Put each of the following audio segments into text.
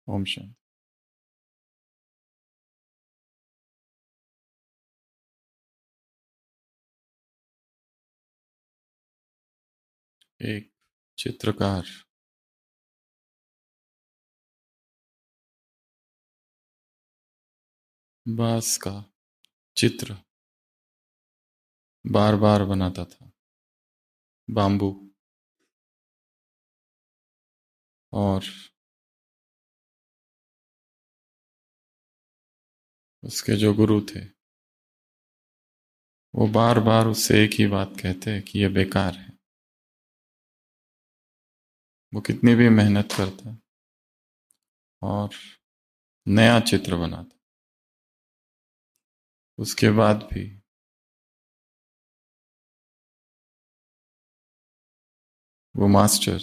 ओम शांति। एक चित्रकार बांस का चित्र बार बार बनाता था। बाम्बू और उसके जो गुरु थे वो बार बार उससे एक ही बात कहते कि ये बेकार है। वो कितनी भी मेहनत करता और नया चित्र बनाता, उसके बाद भी वो मास्टर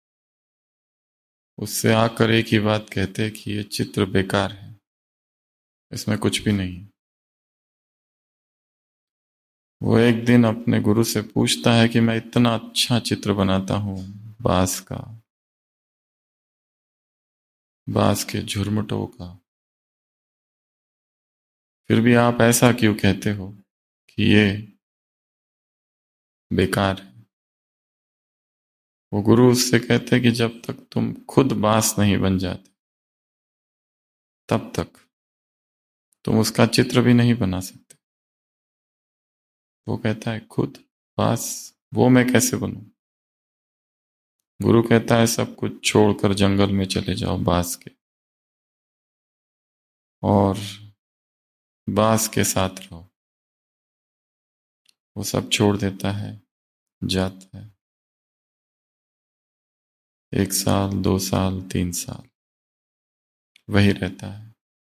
उससे आकर एक ही बात कहते कि ये चित्र बेकार है, इसमें कुछ भी नहीं है। वो एक दिन अपने गुरु से पूछता है कि मैं इतना अच्छा चित्र बनाता हूँ बांस का, बांस के झुरमुटों का, फिर भी आप ऐसा क्यों कहते हो कि ये बेकार है। वो गुरु उससे कहते कि जब तक तुम खुद बांस नहीं बन जाते तब तक तुम उसका चित्र भी नहीं बना सकते। वो कहता है खुद बांस, वो मैं कैसे बनूं। गुरु कहता है सब कुछ छोड़कर जंगल में चले जाओ बांस के, और बांस के साथ रहो। वो सब छोड़ देता है, जाता है। 1 साल, 2 साल, 3 साल वही रहता है।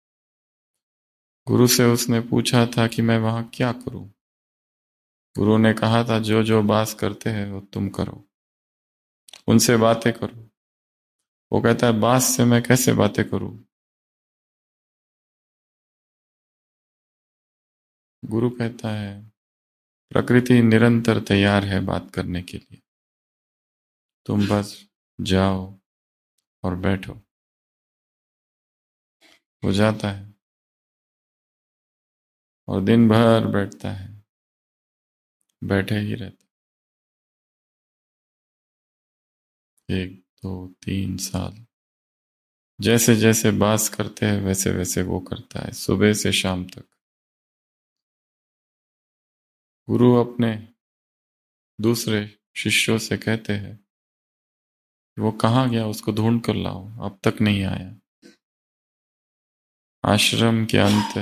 गुरु से उसने पूछा था कि मैं वहां क्या करूं। गुरु ने कहा था जो जो बांस करते हैं वो तुम करो, उनसे बातें करो। वो कहता है बांस से मैं कैसे बातें करूं। गुरु कहता है प्रकृति निरंतर तैयार है बात करने के लिए, तुम बस जाओ और बैठो। वो जाता है और दिन भर बैठता है, बैठे ही रहता। 1, 2, 3 साल जैसे जैसे बांस करते हैं वैसे वैसे वो करता है, सुबह से शाम तक। गुरु अपने दूसरे शिष्यों से कहते हैं वो कहाँ गया, उसको ढूंढ कर लाओ, अब तक नहीं आया। आश्रम के अंत,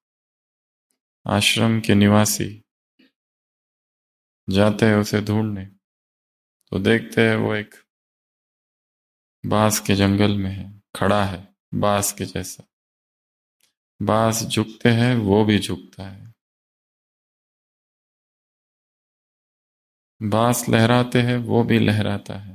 आश्रम के निवासी जाते हैं उसे ढूंढने, तो देखते हैं वो एक बांस के जंगल में है, खड़ा है बांस के जैसा। बांस झुकते हैं वो भी झुकता है, बांस लहराते हैं वो भी लहराता है।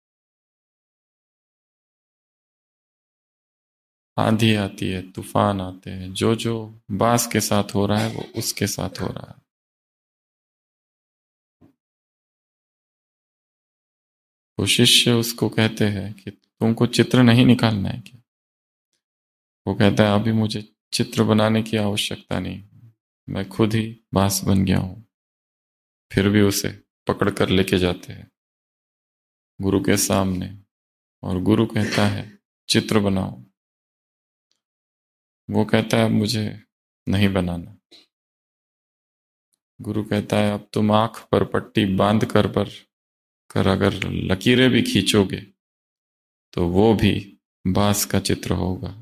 आंधी आती है, तूफान आते हैं, जो जो बांस के साथ हो रहा है वो उसके साथ हो रहा है। वो शिष्य उसको कहते हैं कि तुमको चित्र नहीं निकालना है क्या। वो कहता है अभी मुझे चित्र बनाने की आवश्यकता नहीं, मैं खुद ही बांस बन गया हूं। फिर भी उसे पकड़ कर लेके जाते हैं गुरु के सामने, और गुरु कहता है चित्र बनाओ। वो कहता है मुझे नहीं बनाना। गुरु कहता है अब तुम आंख पर पट्टी बांध कर अगर लकीरें भी खींचोगे तो वो भी बांस का चित्र होगा।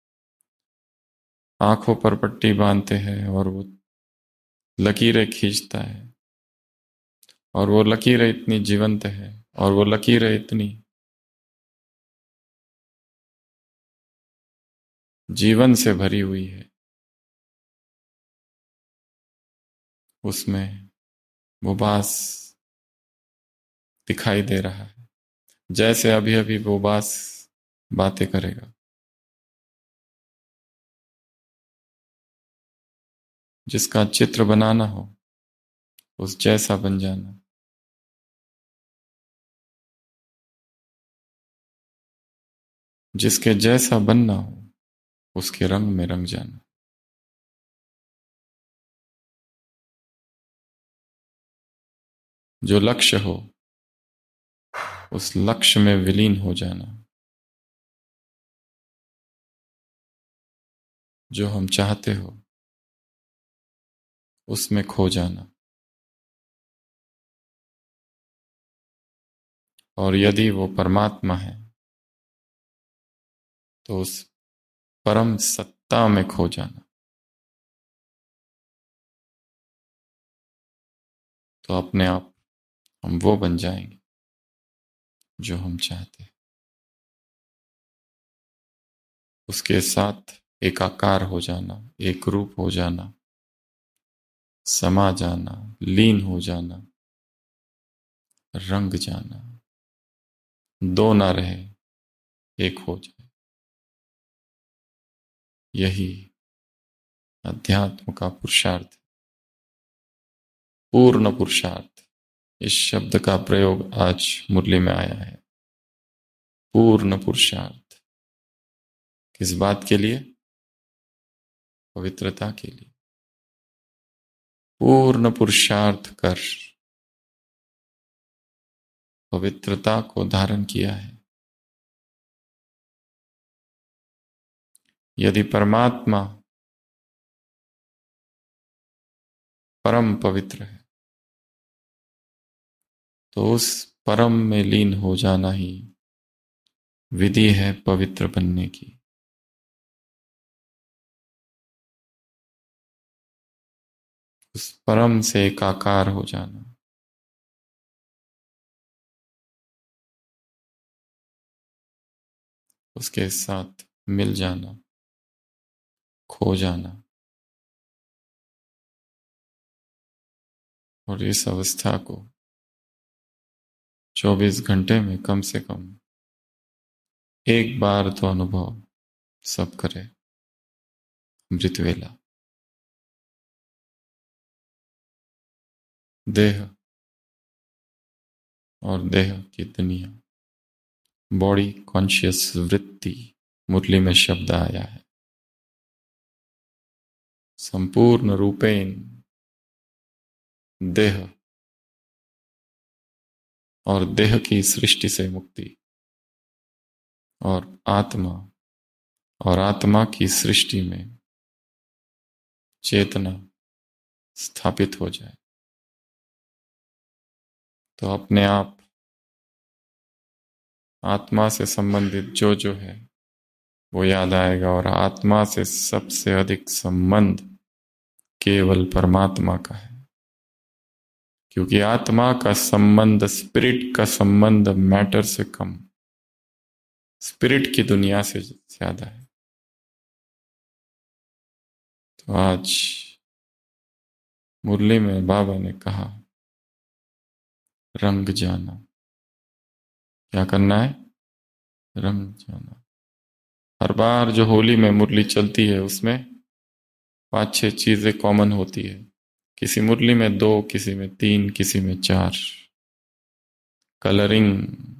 आंखों पर पट्टी बांधते हैं और वो लकीरें खींचता है, और वो लकीरें इतनी जीवंत है, और वो लकीरें इतनी जीवन से भरी हुई है। उसमें वो बांस दिखाई दे रहा है, जैसे अभी अभी वो बांस बातें करेगा। जिसका चित्र बनाना हो उस जैसा बन जाना। जिसके जैसा बनना हो उसके रंग में रंग जाना। जो लक्ष्य हो उस लक्ष्य में विलीन हो जाना। जो हम चाहते हो उसमें खो जाना। और यदि वो परमात्मा है तो उस परम सत्ता में खो जाना। तो अपने आप हम वो बन जाएंगे जो हम चाहते हैं। उसके साथ एकाकार हो जाना, एक रूप हो जाना, समा जाना, लीन हो जाना, रंग जाना, दो ना रहे एक हो जाए। यही अध्यात्म का पुरुषार्थ, पूर्ण पुरुषार्थ। इस शब्द का प्रयोग आज मुरली में आया है। पूर्ण पुरुषार्थ किस बात के लिए? पवित्रता के लिए। पूर्ण पुरुषार्थ कर पवित्रता को धारण किया है। यदि परमात्मा परम पवित्र है तो उस परम में लीन हो जाना ही विधि है पवित्र बनने की। उस परम से एकाकार हो जाना। उसके साथ मिल जाना, खो जाना। और इस अवस्था को 24 घंटे में कम से कम एक बार तो अनुभव सब करे। अमृत वेला। देह और देह की दुनिया, बॉडी कॉन्शियस वृत्ति, मुरली में शब्द आया है। संपूर्ण रूपेण देह और देह की सृष्टि से मुक्ति और आत्मा और आत्मा की सृष्टि में चेतना स्थापित हो जाए तो अपने आप आत्मा से संबंधित जो जो है वो याद आएगा। और आत्मा से सबसे अधिक संबंध केवल परमात्मा का है। क्योंकि आत्मा का संबंध, स्पिरिट का संबंध मैटर से कम, स्पिरिट की दुनिया से ज्यादा है। तो आज मुरली में बाबा ने कहा रंग जाना। क्या करना है? रंग जाना। हर बार जो होली में मुरली चलती है उसमें 5-6 चीजें कॉमन होती है। किसी मुरली में 2, किसी में 3, किसी में 4। कलरिंग।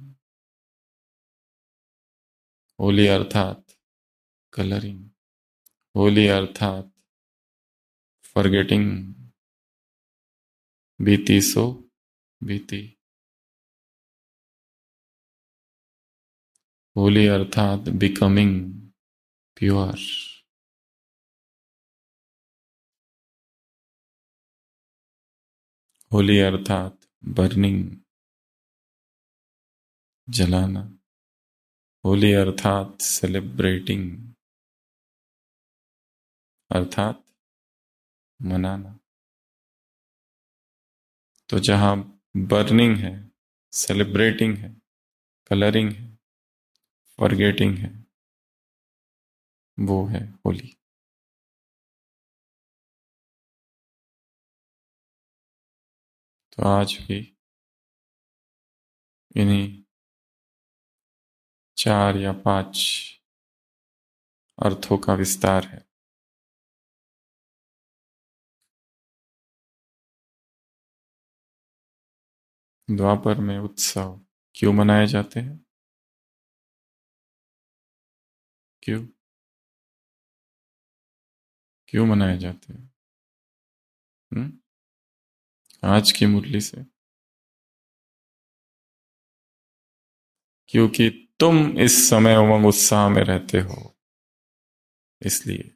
होली अर्थात कलरिंग। होली अर्थात फॉरगेटिंग। बीती सो बीती। होली अर्थात बिकमिंग प्योर। होली अर्थात बर्निंग, जलाना। होली अर्थात सेलिब्रेटिंग, अर्थात मनाना। तो जहां बर्निंग है, सेलिब्रेटिंग है, कलरिंग है, फॉरगेटिंग है, वो है होली। तो आज भी इन्हीं 4 या 5 अर्थों का विस्तार है। द्वापर में उत्सव क्यों मनाए जाते हैं? क्यों क्यों मनाए जाते हैं? हुँ? आज की मुरली से? क्योंकि तुम इस समय उमंग उत्साह में रहते हो, इसलिए।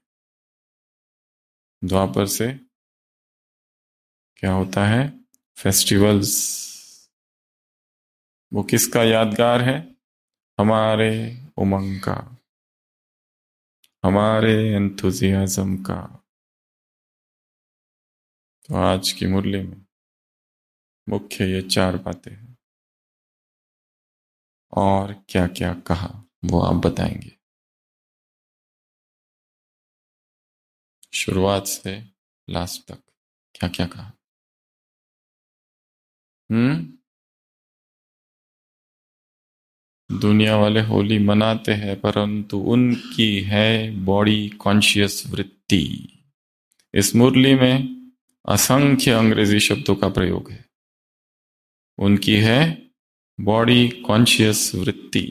द्वापर से क्या होता है? फेस्टिवल्स। वो किसका यादगार है? हमारे उमंग का, हमारे एंथुजियाज्म का। तो आज की मुरली में मुख्य ये 4 बातें हैं। और क्या क्या कहा वो आप बताएंगे, शुरुआत से लास्ट तक क्या क्या कहा? हम्म? दुनिया वाले होली मनाते हैं, परंतु उनकी है बॉडी कॉन्शियस वृत्ति। इस मुरली में असंख्य अंग्रेजी शब्दों का प्रयोग है। उनकी है बॉडी कॉन्शियस वृत्ति।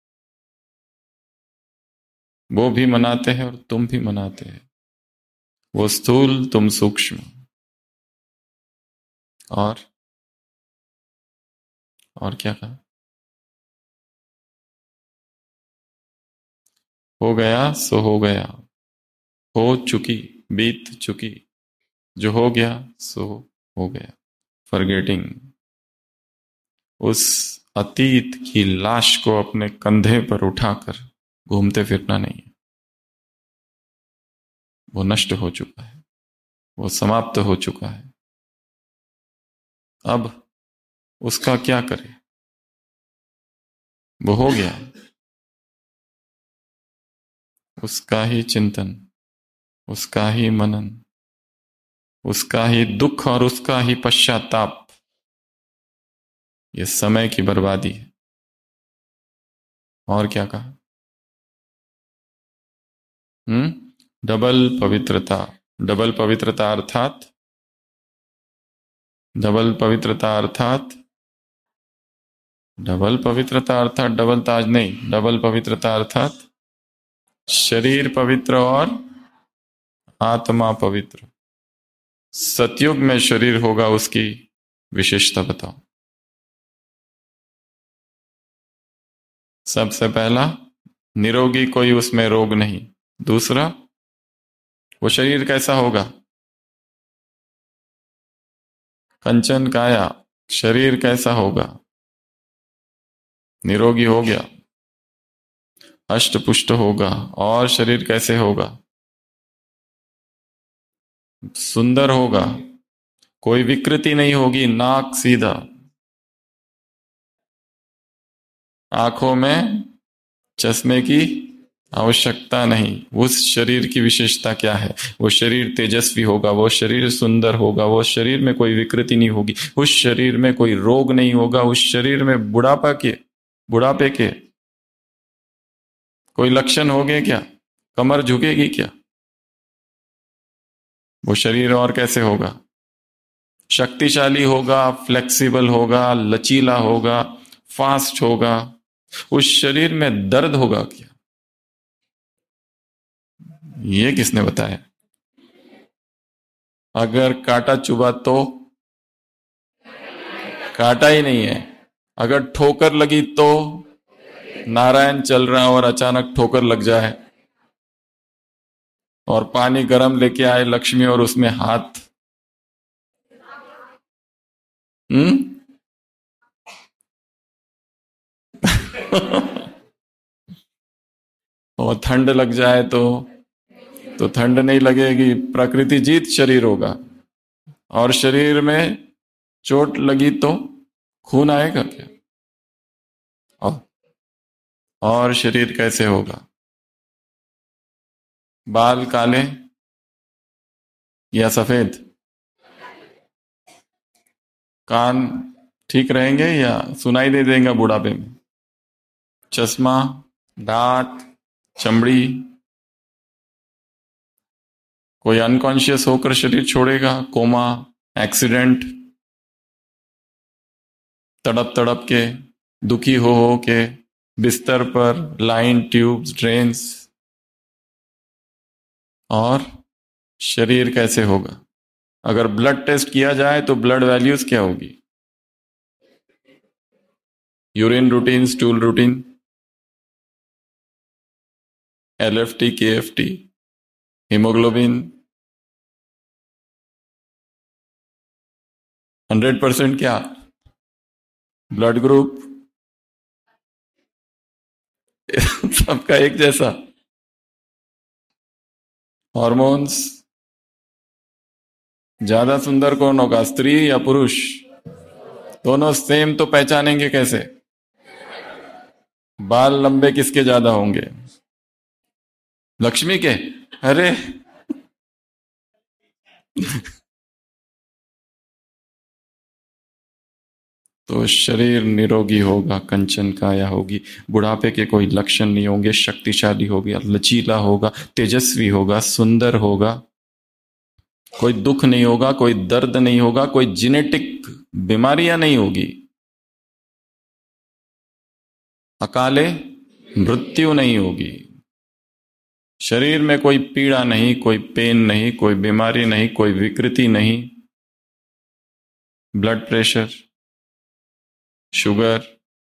वो भी मनाते हैं और तुम भी मनाते हैं। वो स्थूल, तुम सूक्ष्म। और क्या कहा? हो गया सो हो गया, हो चुकी, बीत चुकी, जो हो गया सो हो गया। फॉरगेटिंग। उस अतीत की लाश को अपने कंधे पर उठाकर घूमते फिरना नहीं है। वो नष्ट हो चुका है, वो समाप्त हो चुका है। अब उसका क्या करें? वो हो गया। उसका ही चिंतन, उसका ही मनन, उसका ही दुख और उसका ही पश्चाताप, ये समय की बर्बादी है। और क्या कहा? डबल पवित्रता। डबल पवित्रता अर्थात, डबल पवित्रता अर्थात, डबल पवित्रता अर्थात डबल ताज नहीं, डबल पवित्रता अर्थात शरीर पवित्र और आत्मा पवित्र। सतयुग में शरीर होगा, उसकी विशेषता बताओ। सबसे पहला, निरोगी, कोई उसमें रोग नहीं। दूसरा, वो शरीर कैसा होगा? कंचन काया। शरीर कैसा होगा? निरोगी हो गया, अष्ट पुष्ट होगा। और शरीर कैसे होगा? सुंदर होगा, कोई विकृति नहीं होगी, नाक सीधा, आंखों में चश्मे की आवश्यकता नहीं। उस शरीर की विशेषता क्या है? वो शरीर तेजस्वी होगा, वो शरीर सुंदर होगा, वो शरीर में कोई विकृति नहीं होगी, उस शरीर में कोई रोग नहीं होगा, उस शरीर में बुढ़ापे के कोई लक्षण होंगे क्या? कमर झुकेगी क्या? वो शरीर और कैसे होगा? शक्तिशाली होगा, फ्लेक्सिबल होगा, लचीला होगा, फास्ट होगा। उस शरीर में दर्द होगा क्या? ये किसने बताया? अगर कांटा चुभा तो? कांटा ही नहीं है। अगर ठोकर लगी तो? नारायण चल रहा और अचानक ठोकर लग जाए और पानी गर्म लेके आए लक्ष्मी और उसमें हाथ, हम्म? और ठंड लग जाए तो ठंड नहीं लगेगी, प्रकृति जीत शरीर होगा। और शरीर में चोट लगी तो खून आएगा क्या? और शरीर कैसे होगा? बाल काले या सफेद? कान ठीक रहेंगे या सुनाई दे देंगे बुढ़ापे में? चश्मा, दांत, चमड़ी। कोई अनकॉन्शियस होकर शरीर छोड़ेगा, कोमा, एक्सीडेंट, तड़प तड़प के, दुखी हो के बिस्तर पर, लाइन, ट्यूब्स, ड्रेन्स, और शरीर कैसे होगा? अगर ब्लड टेस्ट किया जाए तो ब्लड वैल्यूज क्या होगी? Urine routine, stool routine, LFT, KFT, haemoglobin, 100% क्या? ब्लड ग्रुप सबका एक जैसा? हॉर्मोन्स, ज्यादा सुंदर कौन होगा, स्त्री या पुरुष? दोनों सेम तो पहचानेंगे कैसे? बाल लंबे किसके ज्यादा होंगे? लक्ष्मी के? अरे तो शरीर निरोगी होगा, कंचन काया होगी, बुढ़ापे के कोई लक्षण नहीं होंगे, शक्तिशाली होगा, लचीला होगा, तेजस्वी होगा, सुंदर होगा, कोई दुख नहीं होगा, कोई दर्द नहीं होगा, कोई जेनेटिक बीमारियां नहीं होगी, अकाले मृत्यु नहीं होगी, शरीर में कोई पीड़ा नहीं, कोई पेन नहीं, कोई बीमारी नहीं, कोई विकृति नहीं, ब्लड प्रेशर, शुगर,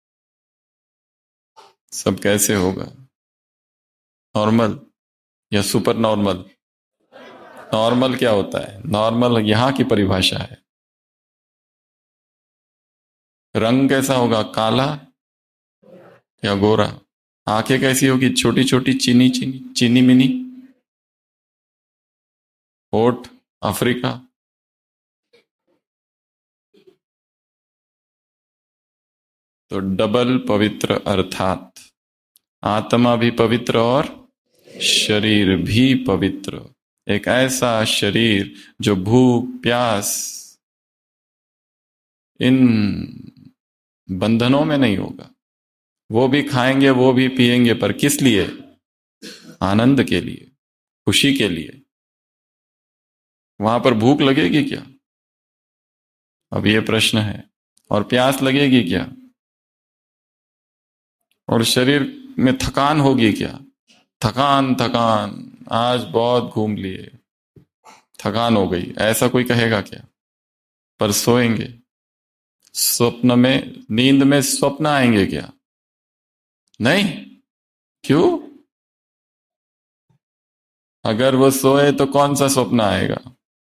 सब कैसे होगा? नॉर्मल या सुपर नॉर्मल? नॉर्मल क्या होता है? नॉर्मल यहां की परिभाषा है। रंग कैसा होगा, काला या गोरा? आंखें कैसी होगी, छोटी छोटी, चीनी चीनी, चीनी मिनी? होठ अफ्रीका? तो डबल पवित्र, अर्थात आत्मा भी पवित्र और शरीर भी पवित्र। एक ऐसा शरीर जो भूख प्यास इन बंधनों में नहीं होगा। वो भी खाएंगे, वो भी पिएंगे, पर किस लिए? आनंद के लिए, खुशी के लिए। वहां पर भूख लगेगी क्या? अब ये प्रश्न है। और प्यास लगेगी क्या? और शरीर में थकान होगी क्या? थकान थकान, आज बहुत घूम लिए, थकान हो गई, ऐसा कोई कहेगा क्या? पर सोएंगे, स्वप्न में, नींद में स्वप्न आएंगे क्या? नहीं। क्यों? अगर वो सोए तो कौन सा स्वप्न आएगा?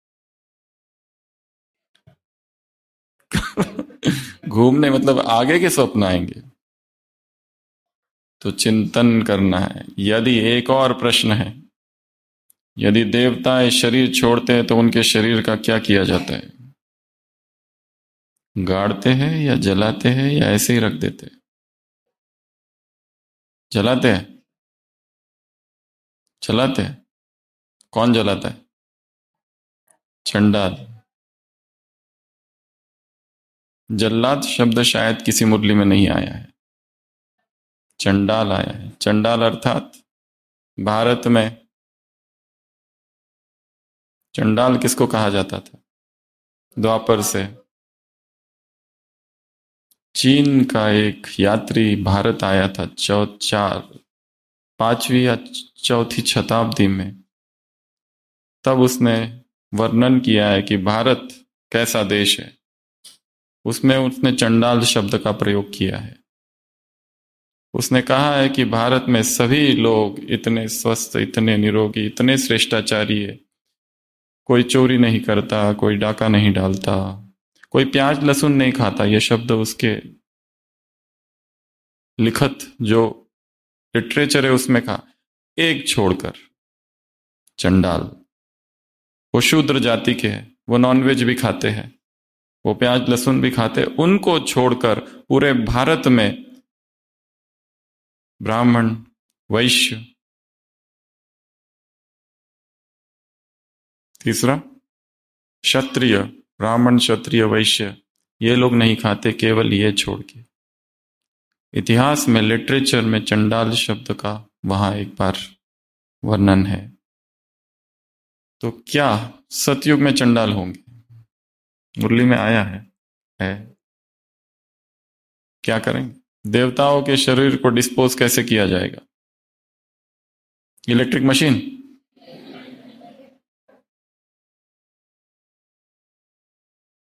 घूमने मतलब आगे के स्वप्न आएंगे। तो चिंतन करना है। यदि एक और प्रश्न है, यदि देवता इस शरीर छोड़ते हैं तो उनके शरीर का क्या किया जाता है? गाड़ते हैं या जलाते हैं या ऐसे ही रख देते हैं? जलाते हैं। जलाते हैं। कौन जलाता है? चंडाल। जल्लाद शब्द शायद किसी मुरली में नहीं आया है, चंडाल आया है। चंडाल अर्थात भारत में चंडाल किसको कहा जाता था? द्वापर से चीन का एक यात्री भारत आया था, पांचवी या चौथी शताब्दी में। तब उसने वर्णन किया है कि भारत कैसा देश है। उसमें उसने चंडाल शब्द का प्रयोग किया है। उसने कहा है कि भारत में सभी लोग इतने स्वस्थ, इतने निरोगी, इतने श्रेष्ठाचारी है। कोई चोरी नहीं करता, कोई डाका नहीं डालता, कोई प्याज लहसुन नहीं खाता। ये शब्द उसके लिखत जो लिटरेचर है उसमें कहा। एक छोड़कर, चंडाल, वो शूद्र जाति के हैं, वो नॉनवेज भी खाते हैं, वो प्याज लहसुन भी खाते हैं। उनको छोड़कर पूरे भारत में ब्राह्मण, वैश्य, तीसरा क्षत्रिय, ब्राह्मण क्षत्रिय वैश्य, ये लोग नहीं खाते, केवल ये छोड़ के। इतिहास में, लिटरेचर में चंडाल शब्द का वहां एक बार वर्णन है। तो क्या सतयुग में चंडाल होंगे? मुरली में आया है। क्या करेंगे? देवताओं के शरीर को डिस्पोज कैसे किया जाएगा? Electric machine?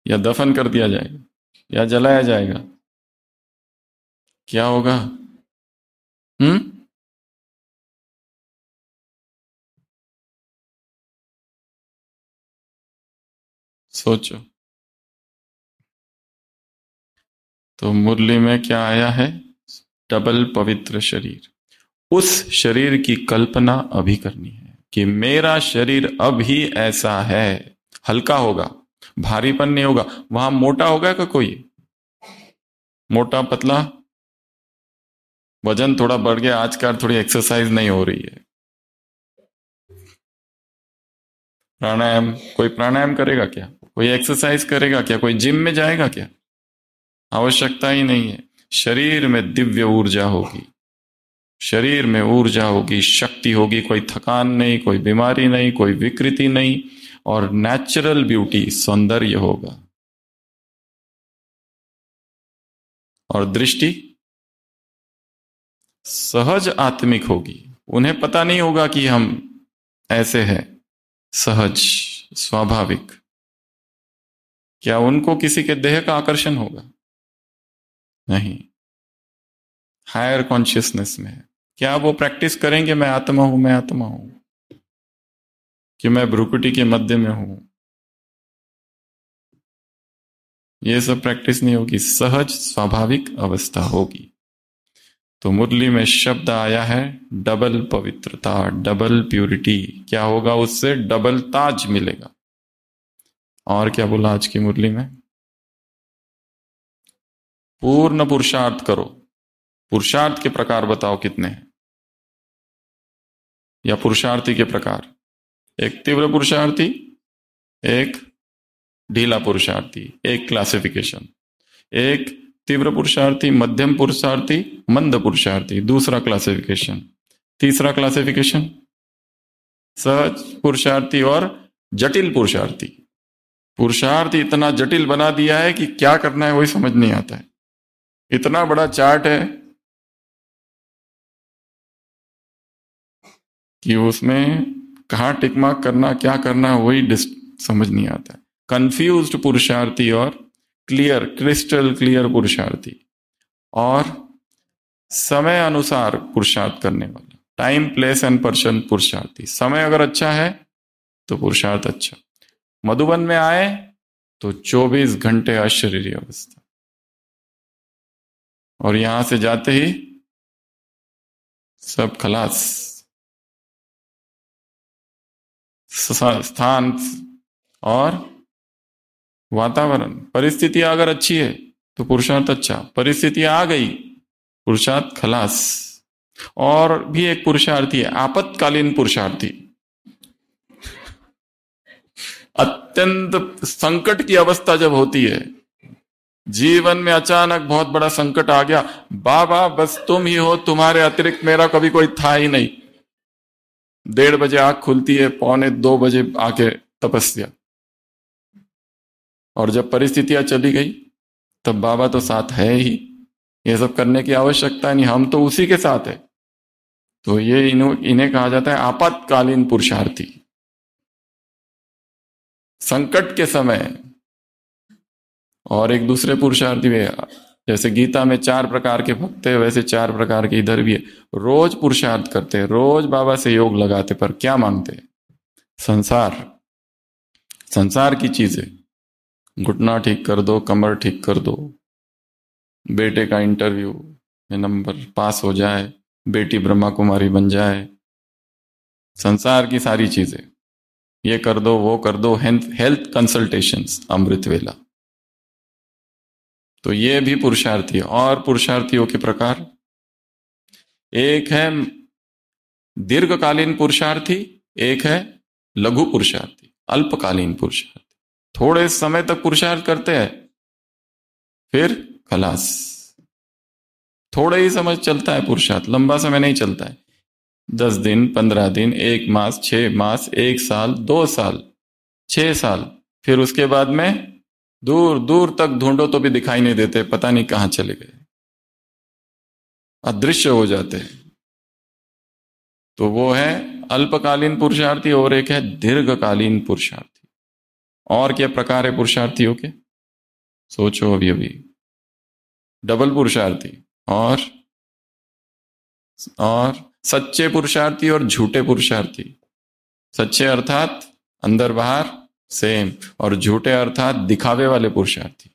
या दफन कर दिया जाएगा या जलाया जाएगा? क्या होगा? हम्म? सोचो। तो मुरली में क्या आया है? डबल पवित्र शरीर। उस शरीर की कल्पना अभी करनी है कि मेरा शरीर अभी ऐसा है। हल्का होगा, भारीपन नहीं होगा। वहां मोटा होगा क्या कोई? मोटा पतला? वजन थोड़ा बढ़ गया, आजकल थोड़ी एक्सरसाइज नहीं हो रही है। प्राणायाम, कोई प्राणायाम करेगा क्या? कोई एक्सरसाइज करेगा क्या? कोई जिम में जाएगा क्या? आवश्यकता ही नहीं है। शरीर में दिव्य ऊर्जा होगी, शरीर में ऊर्जा होगी, शक्ति होगी, कोई थकान नहीं, कोई बीमारी नहीं, कोई विकृति नहीं, और नेचुरल ब्यूटी, सौंदर्य होगा। और दृष्टि सहज आत्मिक होगी। उन्हें पता नहीं होगा कि हम ऐसे हैं, सहज, स्वाभाविक। क्या उनको किसी के देह का आकर्षण होगा? नहीं। हायर कॉन्शियसनेस में है। क्या वो प्रैक्टिस करेंगे मैं आत्मा हूं, मैं आत्मा हूं, कि मैं भ्रुकुटी के मध्य में हूं? ये सब प्रैक्टिस नहीं होगी, सहज स्वाभाविक अवस्था होगी। तो मुरली में शब्द आया है डबल पवित्रता, डबल प्यूरिटी। क्या होगा उससे? डबल ताज मिलेगा। और क्या बोला आज की मुरली में? पूर्ण पुरुषार्थ करो। पुरुषार्थ के प्रकार बताओ कितने हैं, या पुरुषार्थी के प्रकार? एक तीव्र पुरुषार्थी, एक ढीला पुरुषार्थी, एक क्लासिफिकेशन। एक तीव्र पुरुषार्थी, मध्यम पुरुषार्थी, मंद पुरुषार्थी, दूसरा क्लासिफिकेशन। तीसरा क्लासिफिकेशन सहज पुरुषार्थी और जटिल पुरुषार्थी। पुरुषार्थ इतना जटिल बना दिया है कि क्या करना है वही समझ नहीं आता है। इतना बड़ा चार्ट है कि उसमें कहाँ टिक मार्क करना, क्या करना है वही समझ नहीं आता है। कंफ्यूज्ड पुरुषार्थी और क्लियर, क्रिस्टल क्लियर पुरुषार्थी, और समय अनुसार पुरुषार्थ करने वाला, टाइम प्लेस एंड पर्सन पुरुषार्थी। समय अगर अच्छा है तो पुरुषार्थ अच्छा। मधुबन में आए तो 24 घंटे अशरीरी अवस्था, और यहां से जाते ही सब खलास। स्थान और वातावरण, परिस्थितियां अगर अच्छी है तो पुरुषार्थ अच्छा, परिस्थितियां आ गई पुरुषार्थ खलास। और भी एक पुरुषार्थी है आपातकालीन पुरुषार्थी। अत्यंत संकट की अवस्था जब होती है, जीवन में अचानक बहुत बड़ा संकट आ गया, बाबा बस तुम ही हो, तुम्हारे अतिरिक्त मेरा कभी कोई था ही नहीं। 1:30 आंख खुलती है, 1:45 आके तपस्या। और जब परिस्थितियां चली गई तब बाबा तो साथ है ही, ये सब करने की आवश्यकता नहीं, हम तो उसी के साथ है। तो ये इन्हें कहा जाता है आपातकालीन पुरुषार्थी। संकट के समय। और एक दूसरे पुरुषार्थी भी है, जैसे गीता में 4 प्रकार के भक्त है, वैसे 4 प्रकार के इधर भी है। रोज पुरुषार्थ करते हैं, रोज बाबा से योग लगाते, पर क्या मांगते हैं? संसार, संसार की चीजें। घुटना ठीक कर दो, कमर ठीक कर दो, बेटे का इंटरव्यू में नंबर पास हो जाए, बेटी ब्रह्मा कुमारी बन जाए, संसार की सारी चीजें, ये कर दो वो कर दो, हेल्थ कंसल्टेशंस, अमृत वेला। तो ये भी पुरुषार्थी है। और पुरुषार्थियों के प्रकार, एक है दीर्घकालीन पुरुषार्थी, एक है लघु पुरुषार्थी, अल्पकालीन पुरुषार्थी। थोड़े समय तक पुरुषार्थ करते हैं, फिर खलास। थोड़े ही समय चलता है पुरुषार्थ, लंबा समय नहीं चलता है। 10 दिन, 15 दिन, 1 मास, 6 मास, 1 साल, 2 साल, 6 साल, फिर उसके बाद में दूर दूर तक ढूंढो तो भी दिखाई नहीं देते, पता नहीं कहां चले गए, अदृश्य हो जाते हैं। तो वो है अल्पकालीन पुरुषार्थी, और एक है दीर्घकालीन पुरुषार्थी। और क्या प्रकार है पुरुषार्थियों के? सोचो अभी अभी। डबल पुरुषार्थी। और और सच्चे पुरुषार्थी और झूठे पुरुषार्थी। सच्चे अर्थात अंदर बाहर सेम, और झूठे अर्थात दिखावे वाले पुरुषार्थी।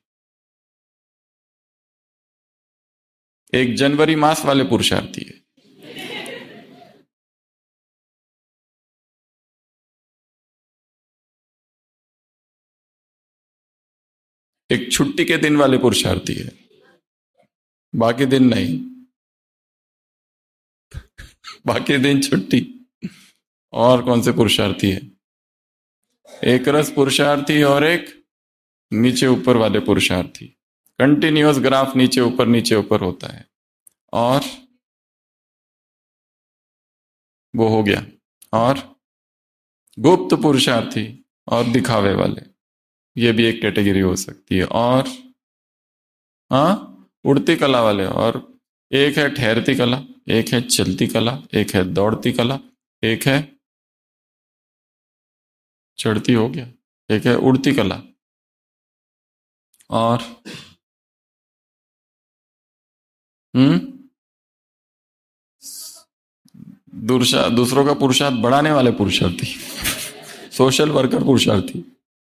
एक जनवरी मास वाले पुरुषार्थी है। एक छुट्टी के दिन वाले पुरुषार्थी है, बाकी दिन नहीं। बाकी दिन छुट्टी। और कौन से पुरुषार्थी है? एक रस पुरुषार्थी और एक नीचे ऊपर वाले पुरुषार्थी। कंटिन्यूअस ग्राफ नीचे ऊपर होता है। और वो हो गया। और गुप्त पुरुषार्थी और दिखावे वाले, ये भी एक कैटेगरी हो सकती है। और हाँ, उड़ती कला वाले। और एक है ठहरती कला, एक है चलती कला, एक है दौड़ती कला, एक है चढ़ती, हो गया, एक है उड़ती कला। और दूसरों का पुरुषार्थ बढ़ाने वाले पुरुषार्थी। Social worker पुरुषार्थी।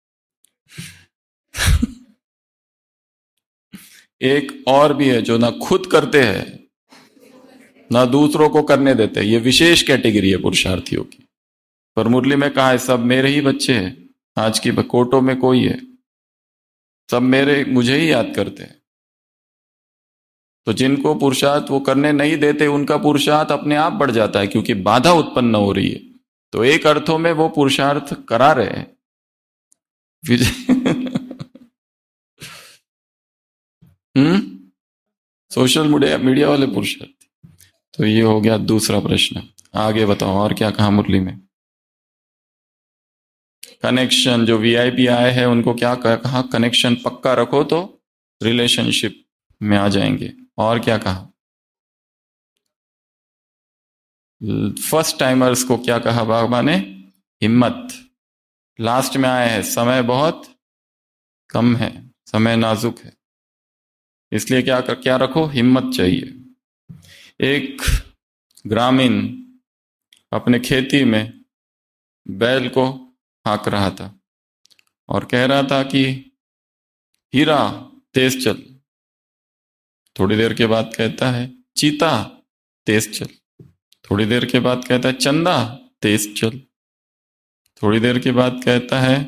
एक और भी है जो ना खुद करते हैं ना दूसरों को करने देते। ये विशेष कैटेगरी है पुरुषार्थियों की। पर मुरली में कहा है सब मेरे ही बच्चे हैं। आज की कोटों में कोई है, सब मुझे ही याद करते हैं। तो जिनको पुरुषार्थ वो करने नहीं देते, उनका पुरुषार्थ अपने आप बढ़ जाता है, क्योंकि बाधा उत्पन्न हो रही है। तो एक अर्थों में वो पुरुषार्थ करा रहे हैं। सोशल मीडिया मीडिया वाले पुरुषार्थ। तो ये हो गया दूसरा प्रश्न। आगे बताओ और क्या कहा मुरली में। कनेक्शन, जो वीआईपी आए हैं उनको क्या कहा? कनेक्शन पक्का रखो तो रिलेशनशिप में आ जाएंगे। और क्या कहा? फर्स्ट टाइमर्स को क्या कहा बाबा ने? हिम्मत। लास्ट में आए हैं समय बहुत कम है, समय नाजुक है, इसलिए क्या क्या रखो? हिम्मत चाहिए। एक ग्रामीण अपने खेती में बैल को हाँक रहा था और कह रहा था कि हीरा तेज चल। थोड़ी देर के बाद कहता है चीता तेज चल। थोड़ी देर के बाद कहता है चंदा तेज चल। थोड़ी देर के बाद कहता है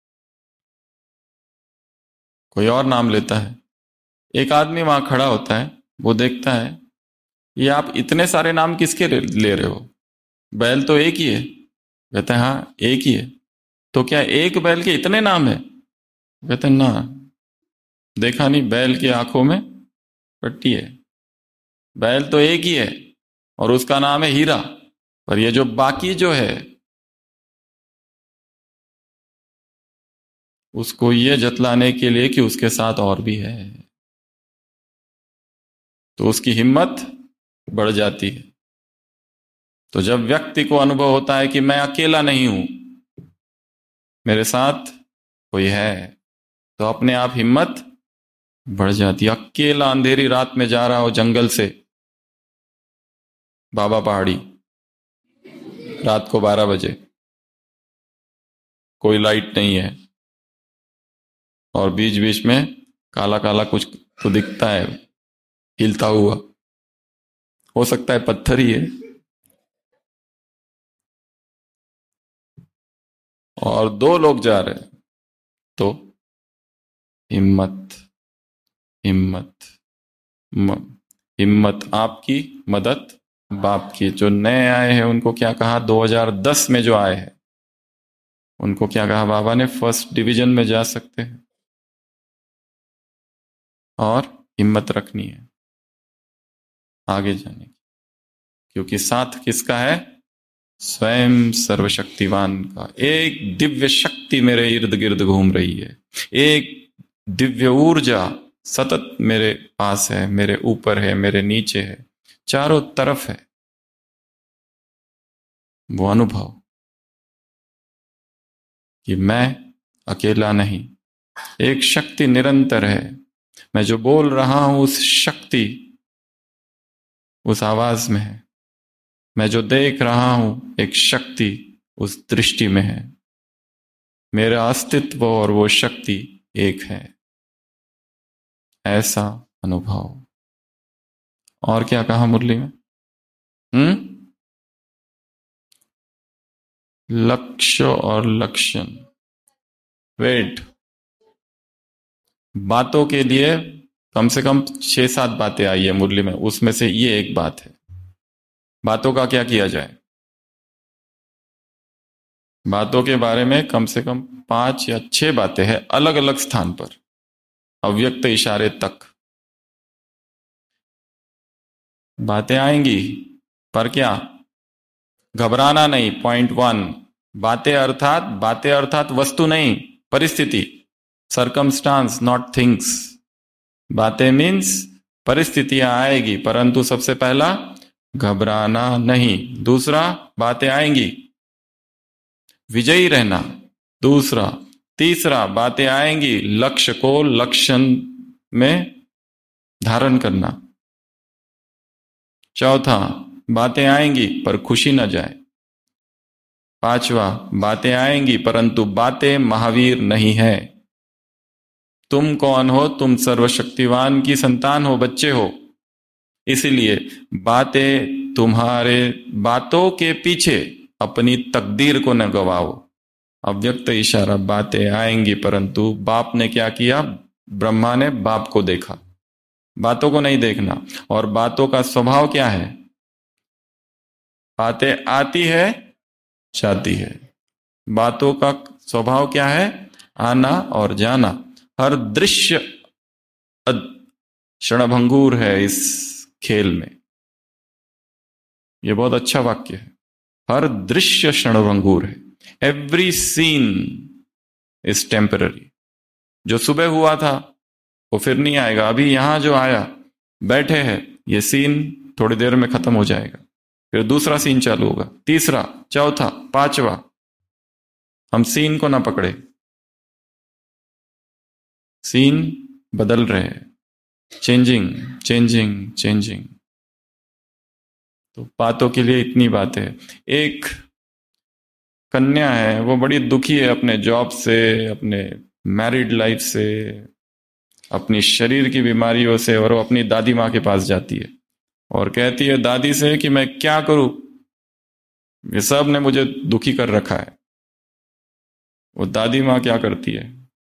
कोई और नाम लेता है। एक आदमी वहां खड़ा होता है, वो देखता है ये आप इतने सारे नाम किसके ले रहे हो? बैल तो एक ही है। कहता है हाँ एक ही है। तो क्या एक बैल के इतने नाम है? कहते हैं ना, देखा नहीं, बैल की आंखों में पट्टी है। बैल तो एक ही है और उसका नाम है हीरा। पर ये जो बाकी जो है उसको ये जतलाने के लिए कि उसके साथ और भी है, तो उसकी हिम्मत बढ़ जाती है। तो जब व्यक्ति को अनुभव होता है कि मैं अकेला नहीं हूं, मेरे साथ कोई है, तो अपने आप हिम्मत बढ़ जाती है। अकेला अंधेरी रात में जा रहा हो जंगल से बाबा पहाड़ी, रात को 12 बजे, कोई लाइट नहीं है और बीच बीच में काला काला कुछ तो दिखता है हिलता हुआ, हो सकता है पत्थर ही है, और 2 लोग जा रहे हैं, तो हिम्मत, हिम्मत, हिम्मत आपकी, मदद बाप की। जो नए आए हैं उनको क्या कहा? 2010 में जो आए हैं उनको क्या कहा बाबा ने? फर्स्ट डिवीजन में जा सकते हैं और हिम्मत रखनी है आगे जाने की, क्योंकि साथ किसका है? स्वयं सर्वशक्तिवान का। एक दिव्य शक्ति मेरे इर्द गिर्द घूम रही है, एक दिव्य ऊर्जा सतत मेरे पास है, मेरे ऊपर है, मेरे नीचे है, चारों तरफ है। वो अनुभव कि मैं अकेला नहीं, एक शक्ति निरंतर है। मैं जो बोल रहा हूं उस शक्ति उस आवाज में है। मैं जो देख रहा हूं एक शक्ति उस दृष्टि में है। मेरा अस्तित्व और वो शक्ति एक है, ऐसा अनुभव। और क्या कहा मुरली में? लक्ष्य और लक्षण। वेट, बातों के लिए कम से कम 6-7 बातें आई है मुरली में, उसमें से ये एक बात है। बातों का क्या किया जाए? बातों के बारे में कम से कम 5 या 6 बातें हैं, अलग अलग स्थान पर, अव्यक्त इशारे तक बातें आएंगी। पर क्या? घबराना नहीं। पॉइंट 1, बातें अर्थात वस्तु नहीं, परिस्थिति, सरकमस्टांस, नॉट थिंग्स। बातें मीन्स परिस्थितियां आएगी, परंतु सबसे पहला घबराना नहीं। दूसरा, बातें आएंगी, विजयी रहना। दूसरा, तीसरा, बातें आएंगी, लक्ष्य को लक्षण में धारण करना। चौथा, बातें आएंगी पर खुशी न जाए। पांचवा, बातें आएंगी परंतु बातें महावीर नहीं है। तुम कौन हो? तुम सर्वशक्तिवान की संतान हो, बच्चे हो। इसीलिए बातें, तुम्हारे बातों के पीछे अपनी तकदीर को न गवाओ। अव्यक्त इशारा, बातें आएंगी परंतु बाप ने क्या किया? ब्रह्मा ने बाप को देखा, बातों को नहीं देखना। और बातों का स्वभाव क्या है? बातें आती है, जाती है। बातों का स्वभाव क्या है? आना और जाना। हर दृश्य क्षणभंगुर है इस खेल में। यह बहुत अच्छा वाक्य है। हर दृश्य क्षणभंगुर है। Every scene is temporary. जो सुबह हुआ था वो फिर नहीं आएगा। अभी यहां जो आया, बैठे हैं, ये सीन थोड़ी देर में खत्म हो जाएगा, फिर दूसरा सीन चालू होगा, तीसरा, चौथा, पांचवा। हम सीन को ना पकड़े, सीन बदल रहे हैं, चेंजिंग चेंजिंग चेंजिंग। तो बातों के लिए इतनी बात है। एक कन्या है, वो बड़ी दुखी है अपने जॉब से, अपने मैरिड लाइफ से, अपनी शरीर की बीमारियों से, और वो अपनी दादी माँ के पास जाती है और कहती है दादी से कि मैं क्या करूं, ये सब ने मुझे दुखी कर रखा है। वो दादी माँ क्या करती है?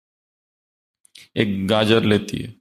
एक गाजर लेती है,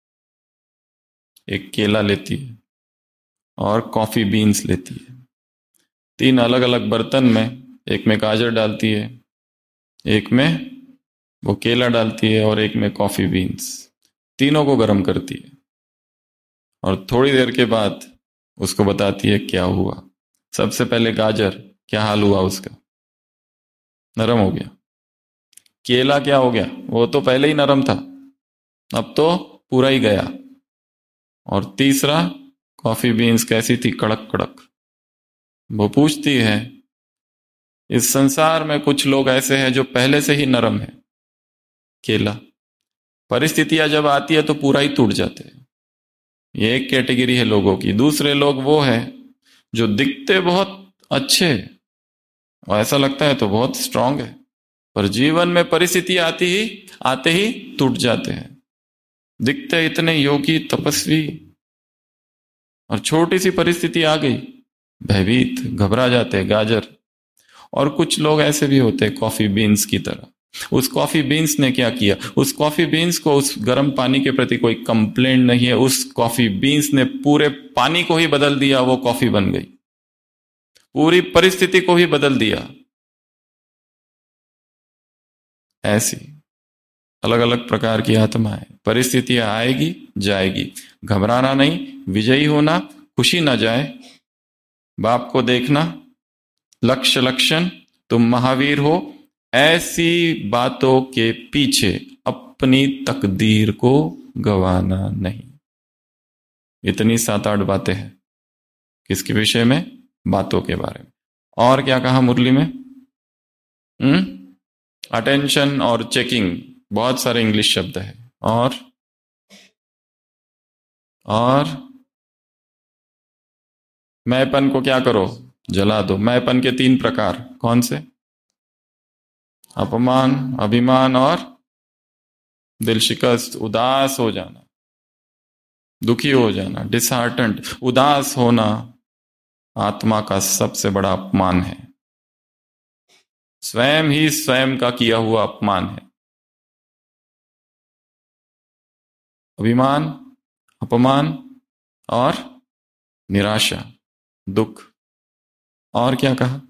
एक केला लेती है और कॉफी बीन्स लेती है। 3 अलग अलग बर्तन में, एक में गाजर डालती है, एक में वो केला डालती है और एक में कॉफी बीन्स। तीनों को गर्म करती है और थोड़ी देर के बाद उसको बताती है क्या हुआ। सबसे पहले गाजर, क्या हाल हुआ उसका? नरम हो गया। केला क्या हो गया? वो तो पहले ही नरम था, अब तो पूरा ही गया। और तीसरा, कॉफी बीन्स कैसी थी? कड़क कड़क। वो पूछती है, इस संसार में कुछ लोग ऐसे हैं जो पहले से ही नरम है, केला, परिस्थितियां जब आती है तो पूरा ही टूट जाते हैं। ये एक कैटेगरी है लोगों की। दूसरे लोग वो है जो दिखते बहुत अच्छे और ऐसा लगता है तो बहुत स्ट्रांग है, पर जीवन में परिस्थिति आते ही टूट जाते हैं। दिखते इतने योगी तपस्वी और छोटी सी परिस्थिति आ गई, भयभीत, घबरा जाते, गाजर। और कुछ लोग ऐसे भी होते हैं कॉफी बीन्स की तरह। उस कॉफी बीन्स ने क्या किया? उस कॉफी बीन्स को, उस गर्म पानी के प्रति कोई कंप्लेंट नहीं है, उस कॉफी बीन्स ने पूरे पानी को ही बदल दिया, वो कॉफी बन गई। पूरी परिस्थिति को ही बदल दिया। ऐसी अलग अलग प्रकार की आत्मा है। परिस्थितियां आएगी, जाएगी, घबराना नहीं, विजयी होना, खुशी ना जाए, बाप को देखना, लक्ष्य लक्षण, तुम महावीर हो। ऐसी बातों के पीछे अपनी तकदीर को गवाना नहीं। इतनी 7-8 बातें हैं। किसके विषय में? बातों के बारे में। और क्या कहा मुरली में? अटेंशन और चेकिंग। बहुत सारे इंग्लिश शब्द है। और मैंपन को क्या करो? जला दो। मैंपन के 3 प्रकार कौन से? अपमान, अभिमान और दिल शिकस्त, उदास हो जाना, दुखी हो जाना, डिसहार्टेंड। उदास होना आत्मा का सबसे बड़ा अपमान है, स्वयं ही स्वयं का किया हुआ अपमान है। अभिमान, अपमान और निराशा, दुख। और क्या कहा?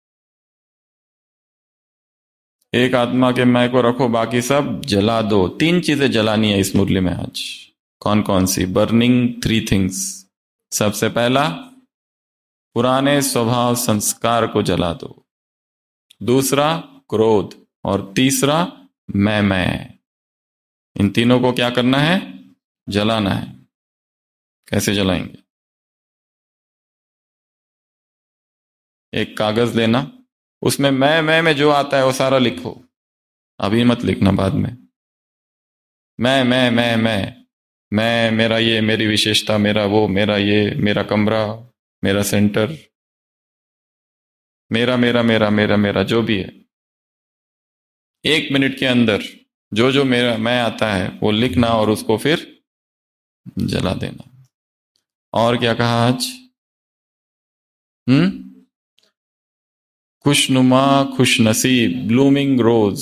एक आत्मा के मैं को रखो, बाकी सब जला दो। 3 चीजें जलानी है इस मुरली में आज। कौन कौन सी? Burning 3 things. सबसे पहला, पुराने स्वभाव संस्कार को जला दो। दूसरा, क्रोध। और तीसरा, मैं। इन तीनों को क्या करना है? जलाना है। कैसे जलाएंगे? एक कागज लेना, उसमें मैं में जो आता है वो सारा लिखो। अभी मत लिखना, बाद में। मैं, मेरा ये, मेरी विशेषता, मेरा वो, मेरा ये, मेरा कमरा, मेरा सेंटर, मेरा मेरा मेरा मेरा मेरा जो भी है। 1 मिनट के अंदर जो जो मेरा मैं आता है वो लिखना और उसको फिर जला देना। और क्या कहा आज? खुशनुमा, खुशनसीब, ब्लूमिंग रोज।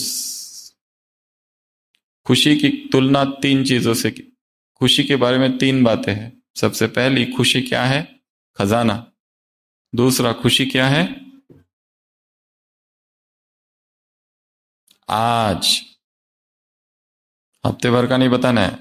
खुशी की तुलना 3 चीजों से की। खुशी के बारे में 3 बातें हैं। सबसे पहली, खुशी क्या है? खजाना। दूसरा, खुशी क्या है? आज, हफ्ते भर का नहीं बताना है।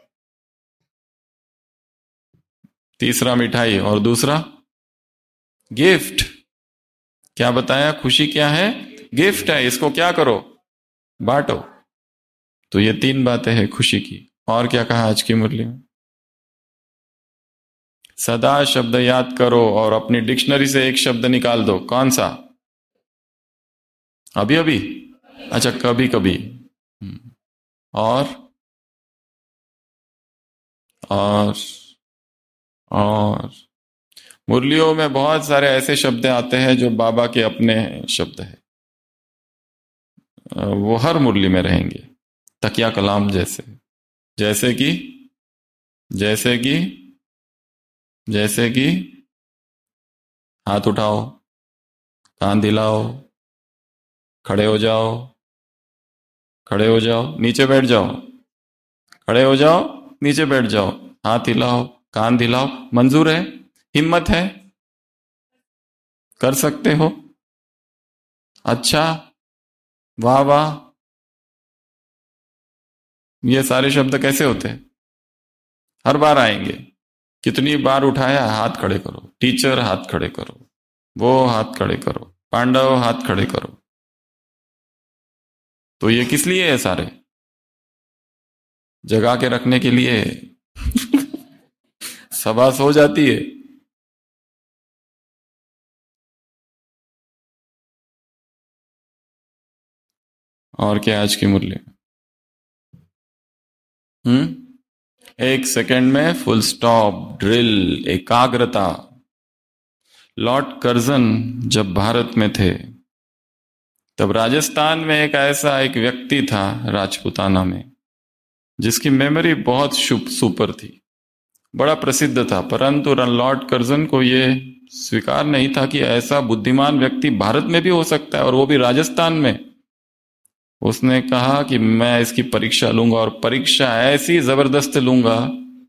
तीसरा, मिठाई। और दूसरा, गिफ्ट। क्या बताया? खुशी क्या है? गिफ्ट है। इसको क्या करो? बांटो। तो ये 3 बातें हैं खुशी की। और क्या कहा आज की मुरली में? सदा शब्द याद करो और अपनी डिक्शनरी से एक शब्द निकाल दो। कौन सा? अभी अभी? अच्छा, कभी कभी। और और और मुरलियों में बहुत सारे ऐसे शब्द आते हैं जो बाबा के अपने शब्द हैं। वो हर मुरली में रहेंगे। तकिया कलाम जैसे। जैसे कि जैसे कि जैसे कि हाथ उठाओ, कान दिलाओ, खड़े हो जाओ, खड़े हो जाओ, नीचे बैठ जाओ, खड़े हो जाओ, नीचे बैठ जाओ, हाथ हिलाओ, कान दिलाओ। मंजूर है? हिम्मत है? कर सकते हो? अच्छा, वाह वाह। ये सारे शब्द कैसे होते हैं? हर बार आएंगे। कितनी बार उठाया? हाथ खड़े करो। टीचर, हाथ खड़े करो। वो, हाथ खड़े करो। पांडव, हाथ खड़े करो। तो ये किस लिए है सारे? जगा के रखने के लिए। सभा सो जाती है। और क्या आज की मुरली? 1 सेकंड में फुल स्टॉप, ड्रिल, एकाग्रता। लॉर्ड कर्जन जब भारत में थे तब राजस्थान में एक व्यक्ति था राजपुताना में, जिसकी मेमोरी बहुत सुपर थी, बड़ा प्रसिद्ध था। परंतु लॉर्ड कर्जन को यह स्वीकार नहीं था कि ऐसा बुद्धिमान व्यक्ति भारत में भी हो सकता है, और वो भी राजस्थान में। उसने कहा कि मैं इसकी परीक्षा लूंगा, और परीक्षा ऐसी जबरदस्त लूंगा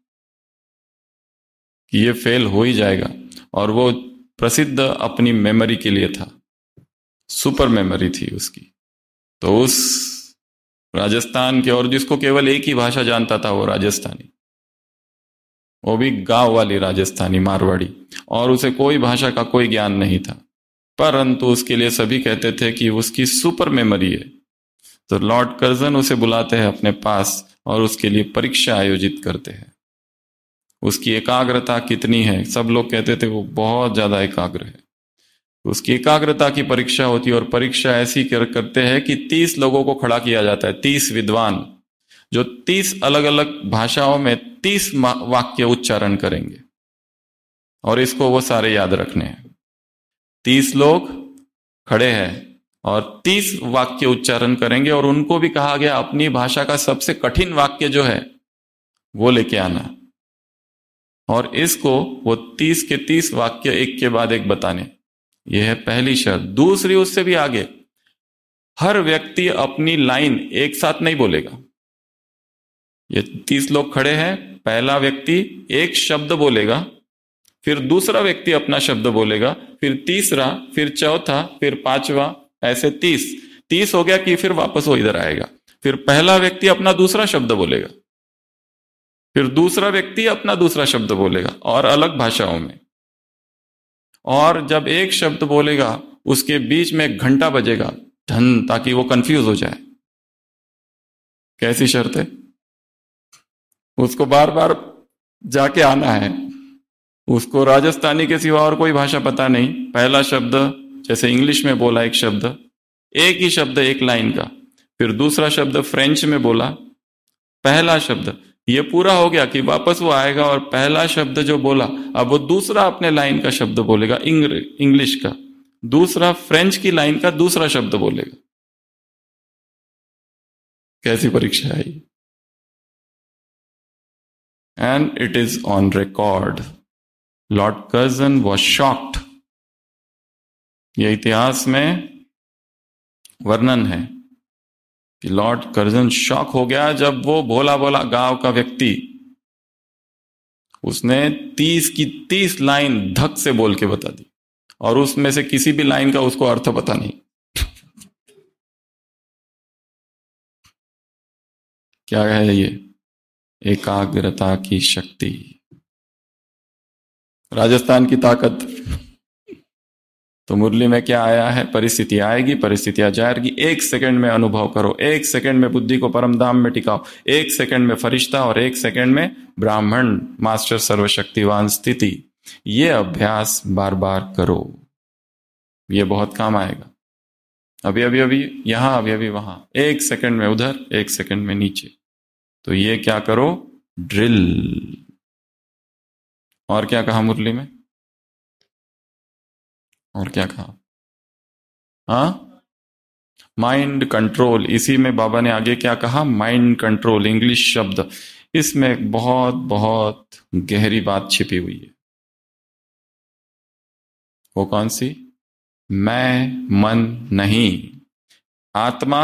कि ये फेल हो ही जाएगा। और वो प्रसिद्ध अपनी मेमोरी के लिए था, सुपर मेमोरी थी उसकी। तो उस राजस्थान के, और जिसको केवल एक ही भाषा जानता था वो राजस्थानी, वो भी गांव वाली राजस्थानी, मारवाड़ी, और उसे कोई भाषा का कोई ज्ञान नहीं था। परंतु उसके लिए सभी कहते थे कि उसकी सुपर मेमोरी है। तो लॉर्ड कर्जन उसे बुलाते हैं अपने पास और उसके लिए परीक्षा आयोजित करते हैं। उसकी एकाग्रता कितनी है? सब लोग कहते थे वो बहुत ज्यादा एकाग्र है। उसकी एकाग्रता की परीक्षा होती है, और परीक्षा ऐसी करते हैं कि 30 लोगों को खड़ा किया जाता है, 30 विद्वान, जो 30 अलग अलग भाषाओं में 30 वाक्य उच्चारण करेंगे, और इसको वो सारे याद रखने हैं। 30 लोग खड़े हैं और 30 वाक्य उच्चारण करेंगे, और उनको भी कहा गया अपनी भाषा का सबसे कठिन वाक्य जो है वो लेके आना, और इसको वो 30 के 30 वाक्य एक के बाद एक बताने। यह है पहली शर्त। दूसरी उससे भी आगे, हर व्यक्ति अपनी लाइन एक साथ नहीं बोलेगा। ये 30 लोग खड़े हैं, पहला व्यक्ति एक शब्द बोलेगा, फिर दूसरा व्यक्ति अपना शब्द बोलेगा, फिर तीसरा, फिर चौथा, फिर पांचवा, ऐसे 30 हो गया कि फिर वापस वो इधर आएगा। फिर पहला व्यक्ति अपना दूसरा शब्द बोलेगा, फिर दूसरा व्यक्ति अपना दूसरा शब्द बोलेगा, और अलग भाषाओं में। और जब एक शब्द बोलेगा उसके बीच में एक घंटा बजेगा धन, ताकि वो कंफ्यूज हो जाए। कैसी शर्त है? उसको बार बार जाके आना है। उसको राजस्थानी के सिवा और कोई भाषा पता नहीं। पहला शब्द जैसे इंग्लिश में बोला एक शब्द, एक ही शब्द एक लाइन का, फिर दूसरा शब्द फ्रेंच में बोला, पहला शब्द, ये पूरा हो गया कि वापस वो आएगा और पहला शब्द जो बोला अब वो दूसरा अपने लाइन का शब्द बोलेगा, इंग्लिश का, दूसरा फ्रेंच की लाइन का दूसरा शब्द बोलेगा। कैसी परीक्षा है ये? And it is on record. Lord Curzon was shocked. यह इतिहास में वर्णन है कि लॉर्ड कर्जन शॉक हो गया जब वो भोला भोला गांव का व्यक्ति, उसने 30 की 30 लाइन धक से बोल के बता दी, और उसमें से किसी भी लाइन का उसको अर्थ पता नहीं। क्या है ये? एकाग्रता की शक्ति, राजस्थान की ताकत। तो मुरली में क्या आया है? परिस्थिति आएगी, परिस्थितियां जाएगी, 1 सेकंड में अनुभव करो, 1 सेकंड में बुद्धि को परम धाम में टिकाओ, 1 सेकंड में फरिश्ता और 1 सेकंड में ब्राह्मण मास्टर सर्वशक्तिवान स्थिति। ये अभ्यास बार बार करो, ये बहुत काम आएगा। अभी अभी अभी यहां, अभी अभी वहां, 1 सेकंड में उधर, 1 सेकंड में नीचे। तो ये क्या करो? ड्रिल। और क्या कहा मुरली में? और क्या कहा? हाँ, माइंड कंट्रोल। इसी में बाबा ने आगे क्या कहा? माइंड कंट्रोल, इंग्लिश शब्द। इसमें एक बहुत बहुत गहरी बात छिपी हुई है। वो कौन सी? मैं मन नहीं। आत्मा,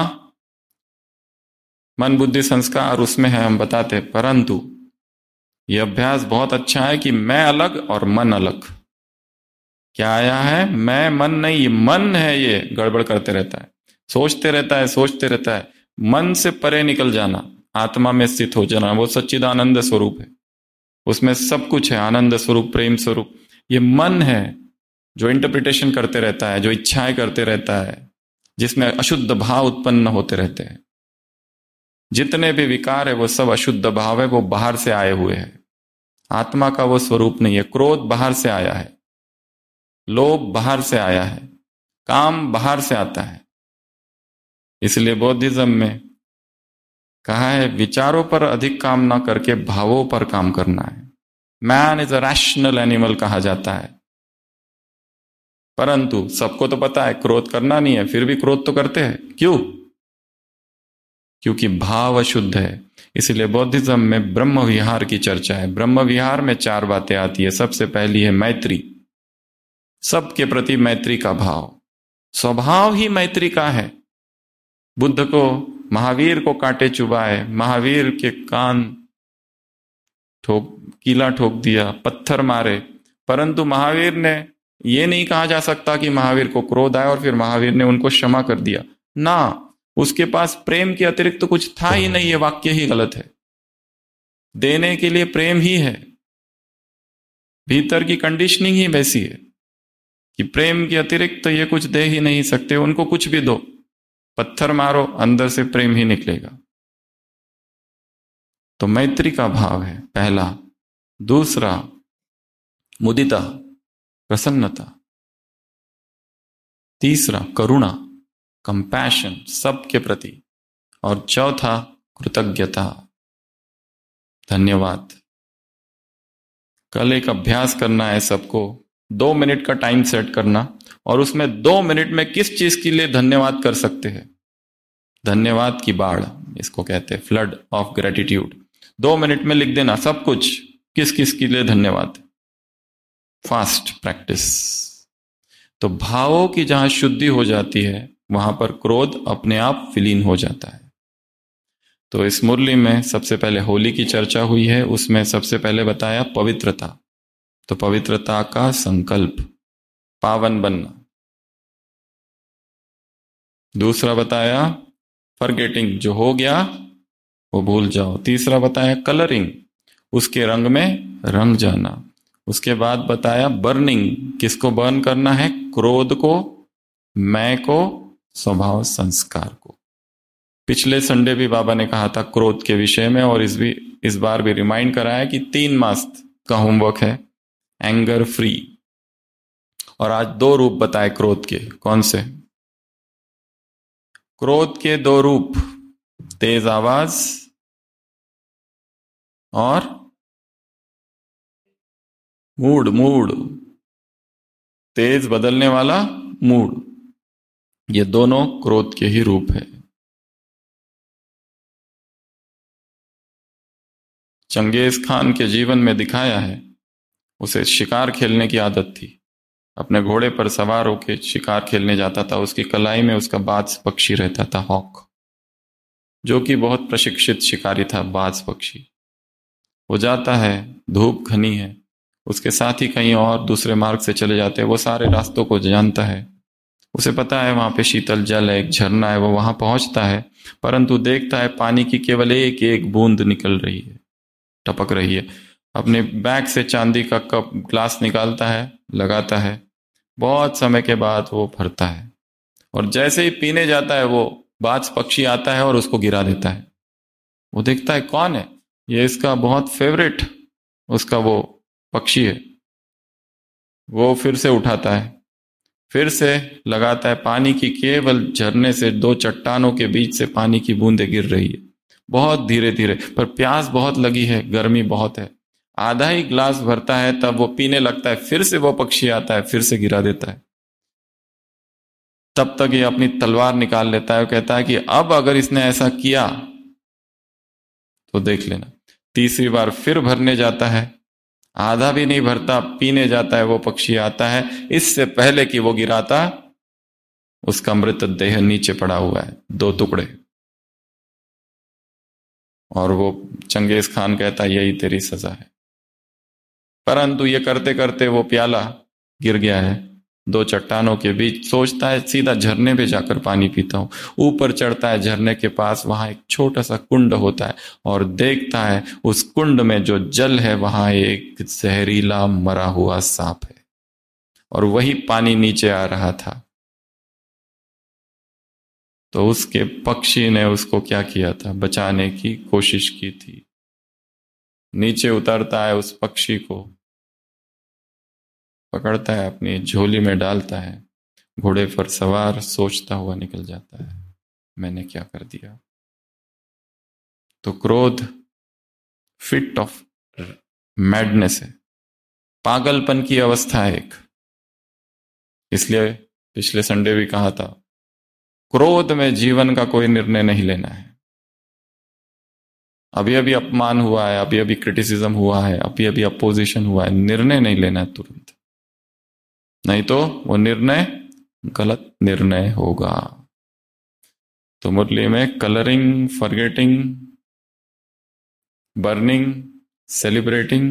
मन बुद्धि संस्कार उसमें है, हम बताते, परंतु यह अभ्यास बहुत अच्छा है कि मैं अलग और मन अलग। क्या आया है? मैं मन नहीं, ये मन है, ये गड़बड़ करते रहता है, सोचते रहता है, सोचते रहता है। मन से परे निकल जाना, आत्मा में स्थित हो जाना। वो सच्चिदानंद स्वरूप है, उसमें सब कुछ है, आनंद स्वरूप, प्रेम स्वरूप। ये मन है जो इंटरप्रिटेशन करते रहता है, जो इच्छाएं करते रहता है, जिसमें अशुद्ध भाव उत्पन्न होते रहते हैं। जितने भी विकार है वो सब अशुद्ध भाव है, वो बाहर से आए हुए हैं, आत्मा का वो स्वरूप नहीं है। क्रोध बाहर से आया है, लोभ बाहर से आया है, काम बाहर से आता है। इसलिए बौद्धिज्म में कहा है विचारों पर अधिक काम ना करके भावों पर काम करना है। Man is a rational animal कहा जाता है, परंतु सबको तो पता है क्रोध करना नहीं है, फिर भी क्रोध तो करते हैं। क्यों? क्योंकि भाव अशुद्ध है। इसलिए बौद्धिज्म में ब्रह्म विहार की चर्चा है। ब्रह्म विहार में 4 बातें आती है। सबसे पहली है मैत्री, सबके प्रति मैत्री का भाव। स्वभाव ही मैत्री का है। बुद्ध को, महावीर को कांटे चुभाए, महावीर के कान कीला ठोक दिया, पत्थर मारे, परंतु महावीर ने, यह नहीं कहा जा सकता कि महावीर को क्रोध आया और फिर महावीर ने उनको क्षमा कर दिया ना। उसके पास प्रेम के अतिरिक्त तो कुछ था ही नहीं। ये वाक्य ही गलत है। देने के लिए प्रेम ही है। भीतर की कंडीशनिंग ही वैसी है कि प्रेम के अतिरिक्त तो ये कुछ दे ही नहीं सकते। उनको कुछ भी दो, पत्थर मारो, अंदर से प्रेम ही निकलेगा। तो मैत्री का भाव है पहला। दूसरा मुदिता, प्रसन्नता। तीसरा करुणा, कंपैशन सबके प्रति, और चौथा कृतज्ञता, धन्यवाद। कल एक अभ्यास करना है सबको, 2 मिनट का टाइम सेट करना, और उसमें 2 मिनट में किस चीज के लिए धन्यवाद कर सकते हैं। धन्यवाद की बाढ़ इसको कहते हैं, फ्लड ऑफ ग्रेटिट्यूड। 2 मिनट में लिख देना सब कुछ, किस किस के लिए धन्यवाद। Fast practice. तो भावों की जहां शुद्धि हो जाती है वहां पर क्रोध अपने आप विलीन हो जाता है। तो इस मुरली में सबसे पहले होली की चर्चा हुई है, उसमें सबसे पहले बताया पवित्रता। तो पवित्रता का संकल्प, पावन बनना। दूसरा बताया फॉरगेटिंग, जो हो गया वो भूल जाओ। तीसरा बताया कलरिंग, उसके रंग में रंग जाना। उसके बाद बताया बर्निंग, किसको बर्न करना है, क्रोध को, मैं को, स्वभाव संस्कार को। पिछले संडे भी बाबा ने कहा था क्रोध के विषय में, और इस बार भी रिमाइंड कराया कि 3 मास का होमवर्क है, एंगर फ्री। और आज 2 रूप बताए क्रोध के। कौन से? क्रोध के 2 रूप, तेज आवाज और मूड, तेज बदलने वाला मूड, ये दोनों क्रोध के ही रूप है। चंगेज खान के जीवन में दिखाया है, उसे शिकार खेलने की आदत थी। अपने घोड़े पर सवार होकर शिकार खेलने जाता था। उसकी कलाई में उसका बाज पक्षी रहता था, हॉक, जो कि बहुत प्रशिक्षित शिकारी था। बाज पक्षी वो जाता है, धूप घनी है, उसके साथ ही कहीं और दूसरे मार्ग से चले जाते हैं। वो सारे रास्तों को जानता है, उसे पता है वहां पे शीतल जल है, एक झरना है। वो वहां पहुंचता है, परंतु देखता है पानी की केवल एक एक बूंद निकल रही है, टपक रही है। अपने बैग से चांदी का कप ग्लास निकालता है, लगाता है। बहुत समय के बाद वो भरता है, और जैसे ही पीने जाता है वो बाज पक्षी आता है और उसको गिरा देता है। वो देखता है कौन है, ये इसका बहुत फेवरेट उसका वो पक्षी है। वो फिर से उठाता है, फिर से लगाता है। पानी की केवल झरने से 2 चट्टानों के बीच से पानी की बूंदें गिर रही है, बहुत धीरे धीरे, पर प्यास बहुत लगी है, गर्मी बहुत है। आधा ही ग्लास भरता है, तब वो पीने लगता है। फिर से वो पक्षी आता है, फिर से गिरा देता है। तब तक ये अपनी तलवार निकाल लेता है, कहता है कि अब अगर इसने ऐसा किया तो देख लेना। तीसरी बार फिर भरने जाता है, आधा भी नहीं भरता, पीने जाता है। वो पक्षी आता है, इससे पहले कि वो गिराता, उसका मृतदेह नीचे पड़ा हुआ है, 2 टुकड़े। और वो चंगेज खान कहता है यही तेरी सजा है। परंतु ये करते करते वो प्याला गिर गया है 2 चट्टानों के बीच। सोचता है सीधा झरने पे जाकर पानी पीता हूं। ऊपर चढ़ता है झरने के पास, वहां एक छोटा सा कुंड होता है, और देखता है उस कुंड में जो जल है वहां एक जहरीला मरा हुआ सांप है, और वही पानी नीचे आ रहा था। तो उसके पक्षी ने उसको क्या किया था, बचाने की कोशिश की थी। नीचे उतरता है, उस पक्षी को पकड़ता है, अपनी झोली में डालता है, घोड़े पर सवार सोचता हुआ निकल जाता है, मैंने क्या कर दिया। तो क्रोध फिट ऑफ मैडनेस है, पागलपन की अवस्था है एक। इसलिए पिछले संडे भी कहा था, क्रोध में जीवन का कोई निर्णय नहीं लेना है। अभी अभी अपमान हुआ है, अभी अभी क्रिटिसिज्म हुआ है, अभी अभी अपोजिशन हुआ है, निर्णय नहीं लेना है तुरंत, नहीं तो वो निर्णय गलत निर्णय होगा। तो मुरली में कलरिंग, फॉरगेटिंग, बर्निंग, सेलिब्रेटिंग,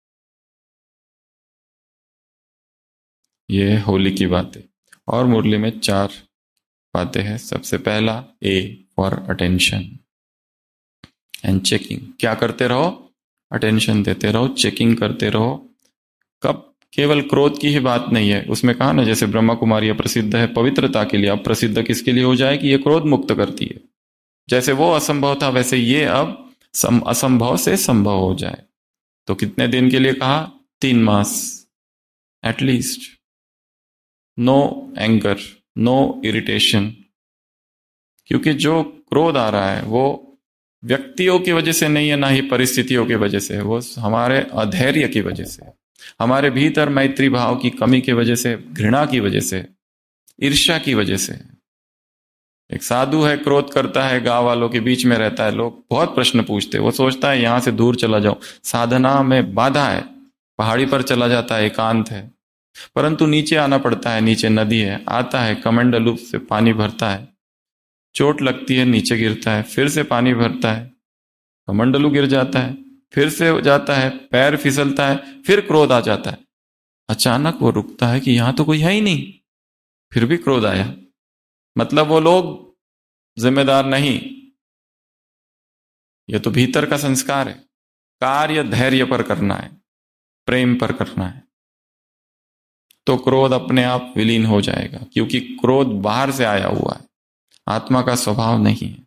ये होली की बातें। और मुरली में 4 बातें हैं। सबसे पहला A for attention and checking. क्या करते रहो, अटेंशन देते रहो, चेकिंग करते रहो। कब? केवल क्रोध की ही बात नहीं है। उसमें कहा ना, जैसे ब्रह्मा कुमारी अप्रसिद्ध है पवित्रता के लिए, अब प्रसिद्ध किसके लिए हो जाए कि ये क्रोध मुक्त करती है। जैसे वो असंभव था, वैसे ये अब असंभव से संभव हो जाए। तो कितने दिन के लिए कहा? 3 मास at least. No anger, no irritation. क्योंकि जो क्रोध आ रहा है वो व्यक्तियों की वजह से नहीं है, ना ही परिस्थितियों की वजह से, वो हमारे अधैर्य की वजह से, हमारे भीतर मैत्री भाव की कमी की वजह से, घृणा की वजह से, ईर्ष्या की वजह से। एक साधु है, क्रोध करता है, गांव वालों के बीच में रहता है, लोग बहुत प्रश्न पूछते हैं, वो सोचता है यहां से दूर चला जाऊं, साधना में बाधा है, पहाड़ी पर चला जाता है, एकांत है, परंतु नीचे आना पड़ता है, नीचे नदी है, आता है, कमंडलू से पानी भरता है, चोट लगती है, नीचे गिरता है, फिर से पानी भरता है, कमंडलू गिर जाता है, फिर से जाता है, पैर फिसलता है, फिर क्रोध आ जाता है। अचानक वो रुकता है कि यहां तो कोई है ही नहीं, फिर भी क्रोध आया, मतलब वो लोग जिम्मेदार नहीं, ये तो भीतर का संस्कार है। कार्य धैर्य पर करना है, प्रेम पर करना है, तो क्रोध अपने आप विलीन हो जाएगा, क्योंकि क्रोध बाहर से आया हुआ है, आत्मा का स्वभाव नहीं है।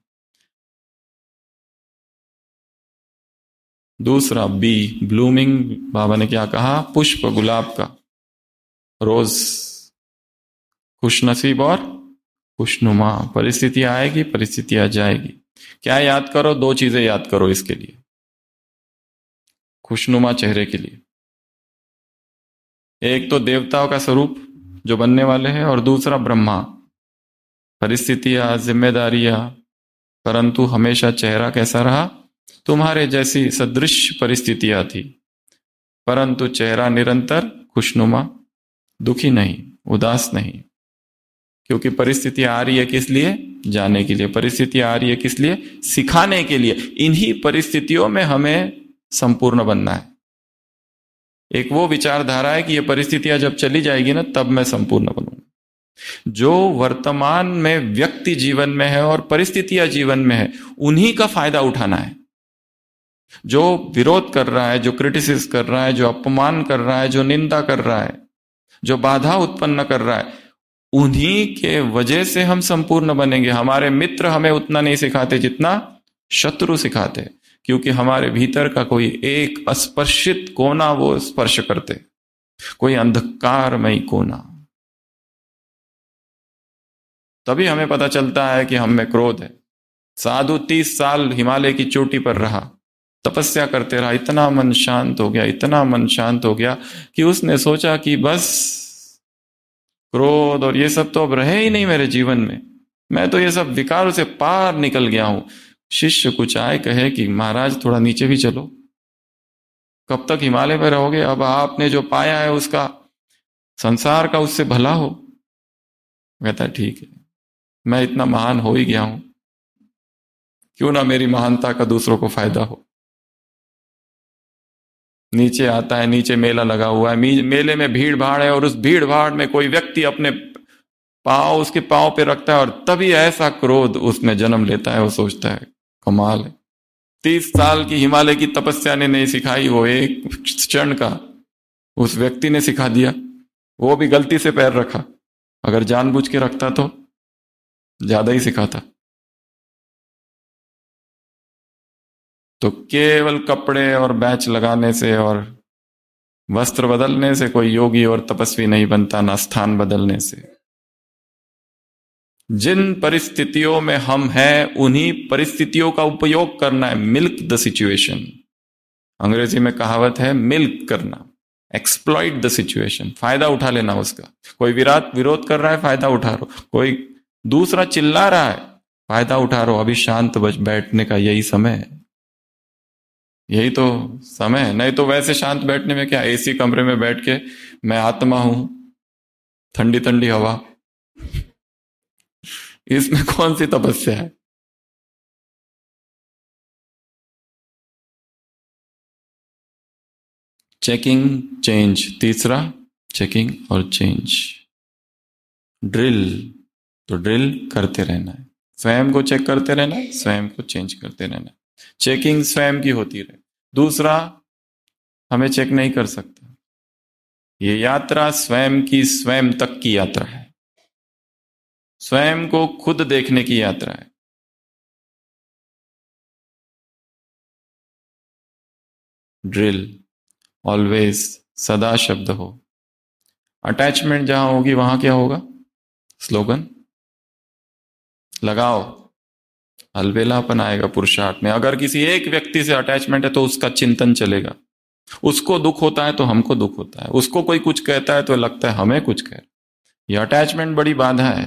दूसरा बी, ब्लूमिंग, बाबा ने क्या कहा, पुष्प गुलाब का, रोज खुशनसीब और खुशनुमा। परिस्थिति आएगी, परिस्थिति आ जाएगी, क्या याद करो, दो चीजें याद करो इसके लिए, खुशनुमा चेहरे के लिए। एक तो देवताओं का स्वरूप जो बनने वाले हैं, और दूसरा ब्रह्मा। परिस्थितियां, जिम्मेदारियां, परंतु हमेशा चेहरा कैसा रहा, तुम्हारे जैसी सदृश परिस्थितियां थी, परंतु चेहरा निरंतर खुशनुमा, दुखी नहीं, उदास नहीं। क्योंकि परिस्थिति आ रही है किस लिए, जाने के लिए। परिस्थिति आ रही है किस लिए, सिखाने के लिए। इन्हीं परिस्थितियों में हमें संपूर्ण बनना है। एक वो विचारधारा है कि ये परिस्थितियां जब चली जाएगी ना, तब मैं संपूर्ण बनूंगा। जो वर्तमान में व्यक्ति जीवन में है और परिस्थितियां जीवन में है, उन्हीं का फायदा उठाना है। जो विरोध कर रहा है, जो क्रिटिसिस कर रहा है, जो अपमान कर रहा है, जो निंदा कर रहा है, जो बाधा उत्पन्न कर रहा है, उन्हीं के वजह से हम संपूर्ण बनेंगे। हमारे मित्र हमें उतना नहीं सिखाते जितना शत्रु सिखाते, क्योंकि हमारे भीतर का कोई एक अस्पर्शित कोना वो स्पर्श करते, कोई अंधकारमयी कोना। तभी हमें पता चलता है कि हम में क्रोध है। साधु 30 साल हिमालय की चोटी पर रहा, तपस्या करते रहा, इतना मन शांत हो गया, इतना मन शांत हो गया कि उसने सोचा कि बस क्रोध और ये सब तो अब रहे ही नहीं मेरे जीवन में, मैं तो ये सब विकारों से पार निकल गया हूं। शिष्य कुछ आए, कहे कि महाराज थोड़ा नीचे भी चलो, कब तक हिमालय में रहोगे, अब आपने जो पाया है उसका, संसार का उससे भला हो। कहता है ठीक है, मैं इतना महान हो ही गया हूं, क्यों ना मेरी महानता का दूसरों को फायदा हो। नीचे आता है, नीचे मेला लगा हुआ है, मेले में भीड़ भाड़ है, और उस भीड़ भाड़ में कोई व्यक्ति अपने पांव उसके पांव पे रखता है, और तभी ऐसा क्रोध उसमें जन्म लेता है। वो सोचता है कमाल है, 30 साल की हिमालय की तपस्या ने नहीं सिखाई, वो एक क्षण का उस व्यक्ति ने सिखा दिया। वो भी गलती से पैर रखा, अगर जानबूझ के रखता तो ज्यादा ही सिखाता। तो केवल कपड़े और बैच लगाने से और वस्त्र बदलने से कोई योगी और तपस्वी नहीं बनता, ना स्थान बदलने से। जिन परिस्थितियों में हम हैं, उन्हीं परिस्थितियों का उपयोग करना है। मिल्क द सिचुएशन, अंग्रेजी में कहावत है, मिल्क करना, एक्सप्लॉइट द सिचुएशन, फायदा उठा लेना उसका। कोई विरोध कर रहा है, फायदा उठा लो। कोई दूसरा चिल्ला रहा है, फायदा उठा लो। अभी शांत बच बैठने का यही समय है, यही तो समय है। नहीं तो वैसे शांत बैठने में क्या, एसी कमरे में बैठ के मैं आत्मा हूं, ठंडी ठंडी हवा, इसमें कौन सी तपस्या है। चेकिंग, चेंज, तीसरा चेकिंग और चेंज। ड्रिल, तो ड्रिल करते रहना है, स्वयं को चेक करते रहना है, स्वयं को चेंज करते रहना है। चेकिंग स्वयं की होती रहे, दूसरा हमें चेक नहीं कर सकता। ये यात्रा स्वयं की स्वयं तक की यात्रा है, स्वयं को खुद देखने की यात्रा है। ड्रिल, ऑलवेज, सदा शब्द हो। अटैचमेंट जहां होगी वहां क्या होगा, स्लोगन लगाओ, अलबेलापन आएगा पुरुषार्थ में। अगर किसी एक व्यक्ति से अटैचमेंट है तो उसका चिंतन चलेगा। उसको दुख होता है तो हमको दुख होता है, उसको कोई कुछ कहता है तो लगता है हमें कुछ कह। यह अटैचमेंट बड़ी बाधा है।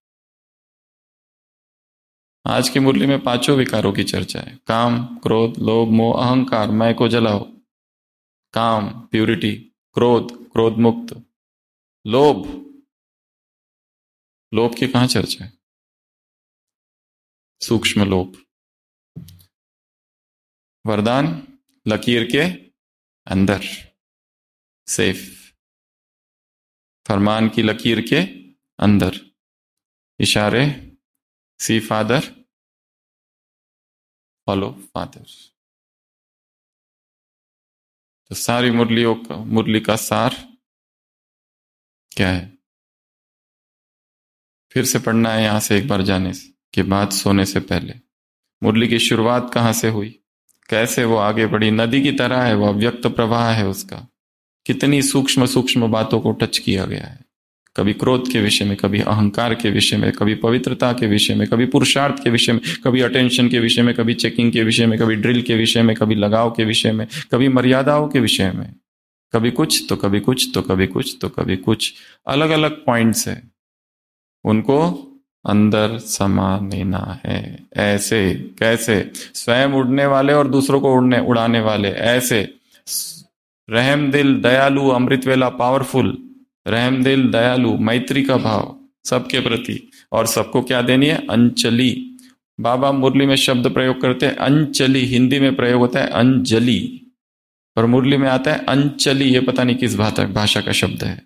आज की मुरली में पांचों विकारों की चर्चा है। काम, क्रोध, लोभ, मोह, अहंकार, मैं को जलाओ। काम प्यूरिटी, क्रोध क्रोध मुक्त, लोभ, लोभ की कहां चर्चा है? सूक्ष्म लोभ। वरदान लकीर के अंदर, सेफ, फरमान की लकीर के अंदर, इशारे सी फादर फॉलो फादर। तो सारी मुरली का सार क्या है? फिर से पढ़ना है यहां से एक बार जाने के बाद, सोने से पहले। मुरली की शुरुआत कहां से हुई, कैसे वो आगे बढ़ी, नदी की तरह है वो, अव्यक्त प्रवाह है उसका। कितनी सूक्ष्म सूक्ष्म बातों को टच किया गया है। कभी क्रोध के विषय में, कभी अहंकार के विषय में, कभी पवित्रता के विषय में, कभी पुरुषार्थ के विषय में, कभी अटेंशन के विषय में, कभी चेकिंग के विषय में, कभी ड्रिल के विषय में, कभी लगाव के विषय में, कभी मर्यादाओं के विषय में, कभी कुछ तो कभी कुछ तो कभी कुछ तो कभी कुछ। अलग अलग पॉइंट्स है, उनको अंदर समा लेना है। ऐसे कैसे? स्वयं उड़ने वाले और दूसरों को उड़ाने वाले, ऐसे रहम दिल दयालु, अमृत वेला पावरफुल, रहम दिल दयालु, मैत्री का भाव सबके प्रति, और सबको क्या देनी है? अंचली। बाबा मुरली में शब्द प्रयोग करते हैं अंचली, हिंदी में प्रयोग होता है अंजलि, पर मुरली में आता है अंचली। ये पता नहीं किस भाषा का शब्द है।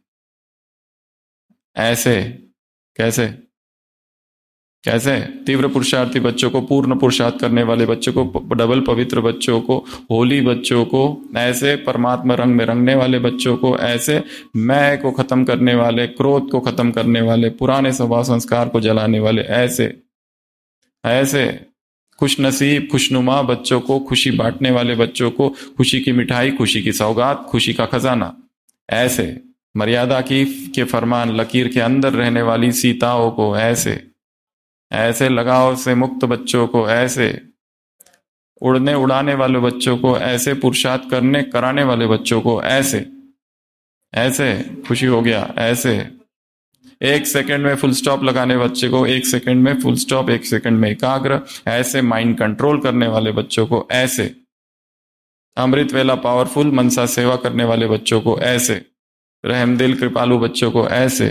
ऐसे कैसे? कैसे? तीव्र पुरुषार्थी बच्चों को, पूर्ण पुरुषार्थ करने वाले बच्चों को, डबल पवित्र बच्चों को, होली बच्चों को, ऐसे परमात्मा रंग में रंगने वाले बच्चों को, ऐसे मैं को खत्म करने वाले, क्रोध को खत्म करने वाले, पुराने स्वभाव संस्कार को जलाने वाले, ऐसे ऐसे खुश नसीब खुशनुमा बच्चों को, खुशी बांटने वाले बच्चों को, खुशी की मिठाई, खुशी की सौगात, खुशी का खजाना, ऐसे मर्यादा की के फरमान लकीर के अंदर रहने वाली सीताओं को, ऐसे ऐसे लगाव से मुक्त बच्चों को, ऐसे उड़ने उड़ाने वाले बच्चों को, ऐसे पुरुषार्थ करने कराने वाले बच्चों को, ऐसे ऐसे खुशी हो गया, ऐसे एक सेकंड में फुल स्टॉप लगाने बच्चे को, एक सेकंड में फुल स्टॉप, एक सेकंड में एकाग्र, ऐसे माइंड कंट्रोल करने वाले बच्चों को, ऐसे अमृत वेला पावरफुल मनसा सेवा करने वाले बच्चों को, ऐसे रहमदिल कृपालु बच्चों को, ऐसे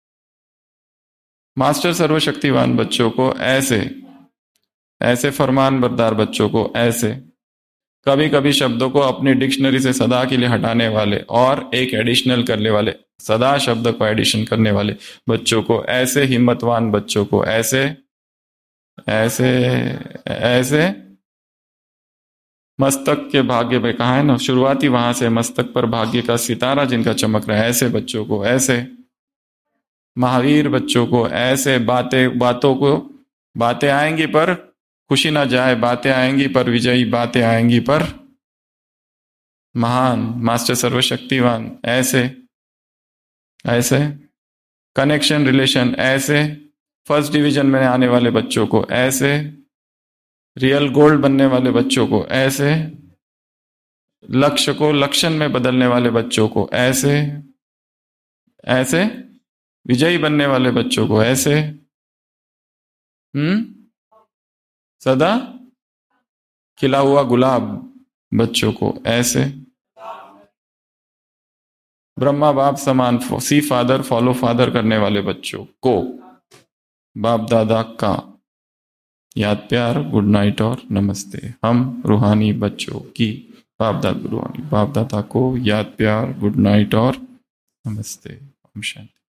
मास्टर सर्वशक्तिवान बच्चों को, ऐसे ऐसे फरमान बरदार बच्चों को, ऐसे कभी कभी शब्दों को अपनी डिक्शनरी से सदा के लिए हटाने वाले और एक एडिशनल करने वाले, सदा शब्द को एडिशन करने वाले बच्चों को, ऐसे हिम्मतवान बच्चों को, ऐसे ऐसे ऐसे मस्तक के भाग्य पे, कहा है ना शुरुआती वहां से, मस्तक पर भाग्य का सितारा जिनका चमक रहा है, ऐसे बच्चों को, ऐसे महावीर बच्चों को, ऐसे बातें आएंगी पर खुशी ना जाए, बातें आएंगी पर विजयी, बातें आएंगी पर महान, मास्टर सर्वशक्तिवान, ऐसे ऐसे कनेक्शन रिलेशन, ऐसे फर्स्ट डिवीजन में आने वाले बच्चों को, ऐसे रियल गोल्ड बनने वाले बच्चों को, ऐसे लक्ष्य को लक्षण में बदलने वाले बच्चों को, ऐसे ऐसे विजयी बनने वाले बच्चों को, ऐसे सदा खिला हुआ गुलाब बच्चों को, ऐसे ब्रह्मा बाप समान सी फादर फॉलो फादर करने वाले बच्चों को, बाप दादा का याद प्यार, गुड नाइट और नमस्ते। हम रूहानी बच्चों की बाप दादा को याद प्यार, गुड नाइट और नमस्ते। ओम शांति।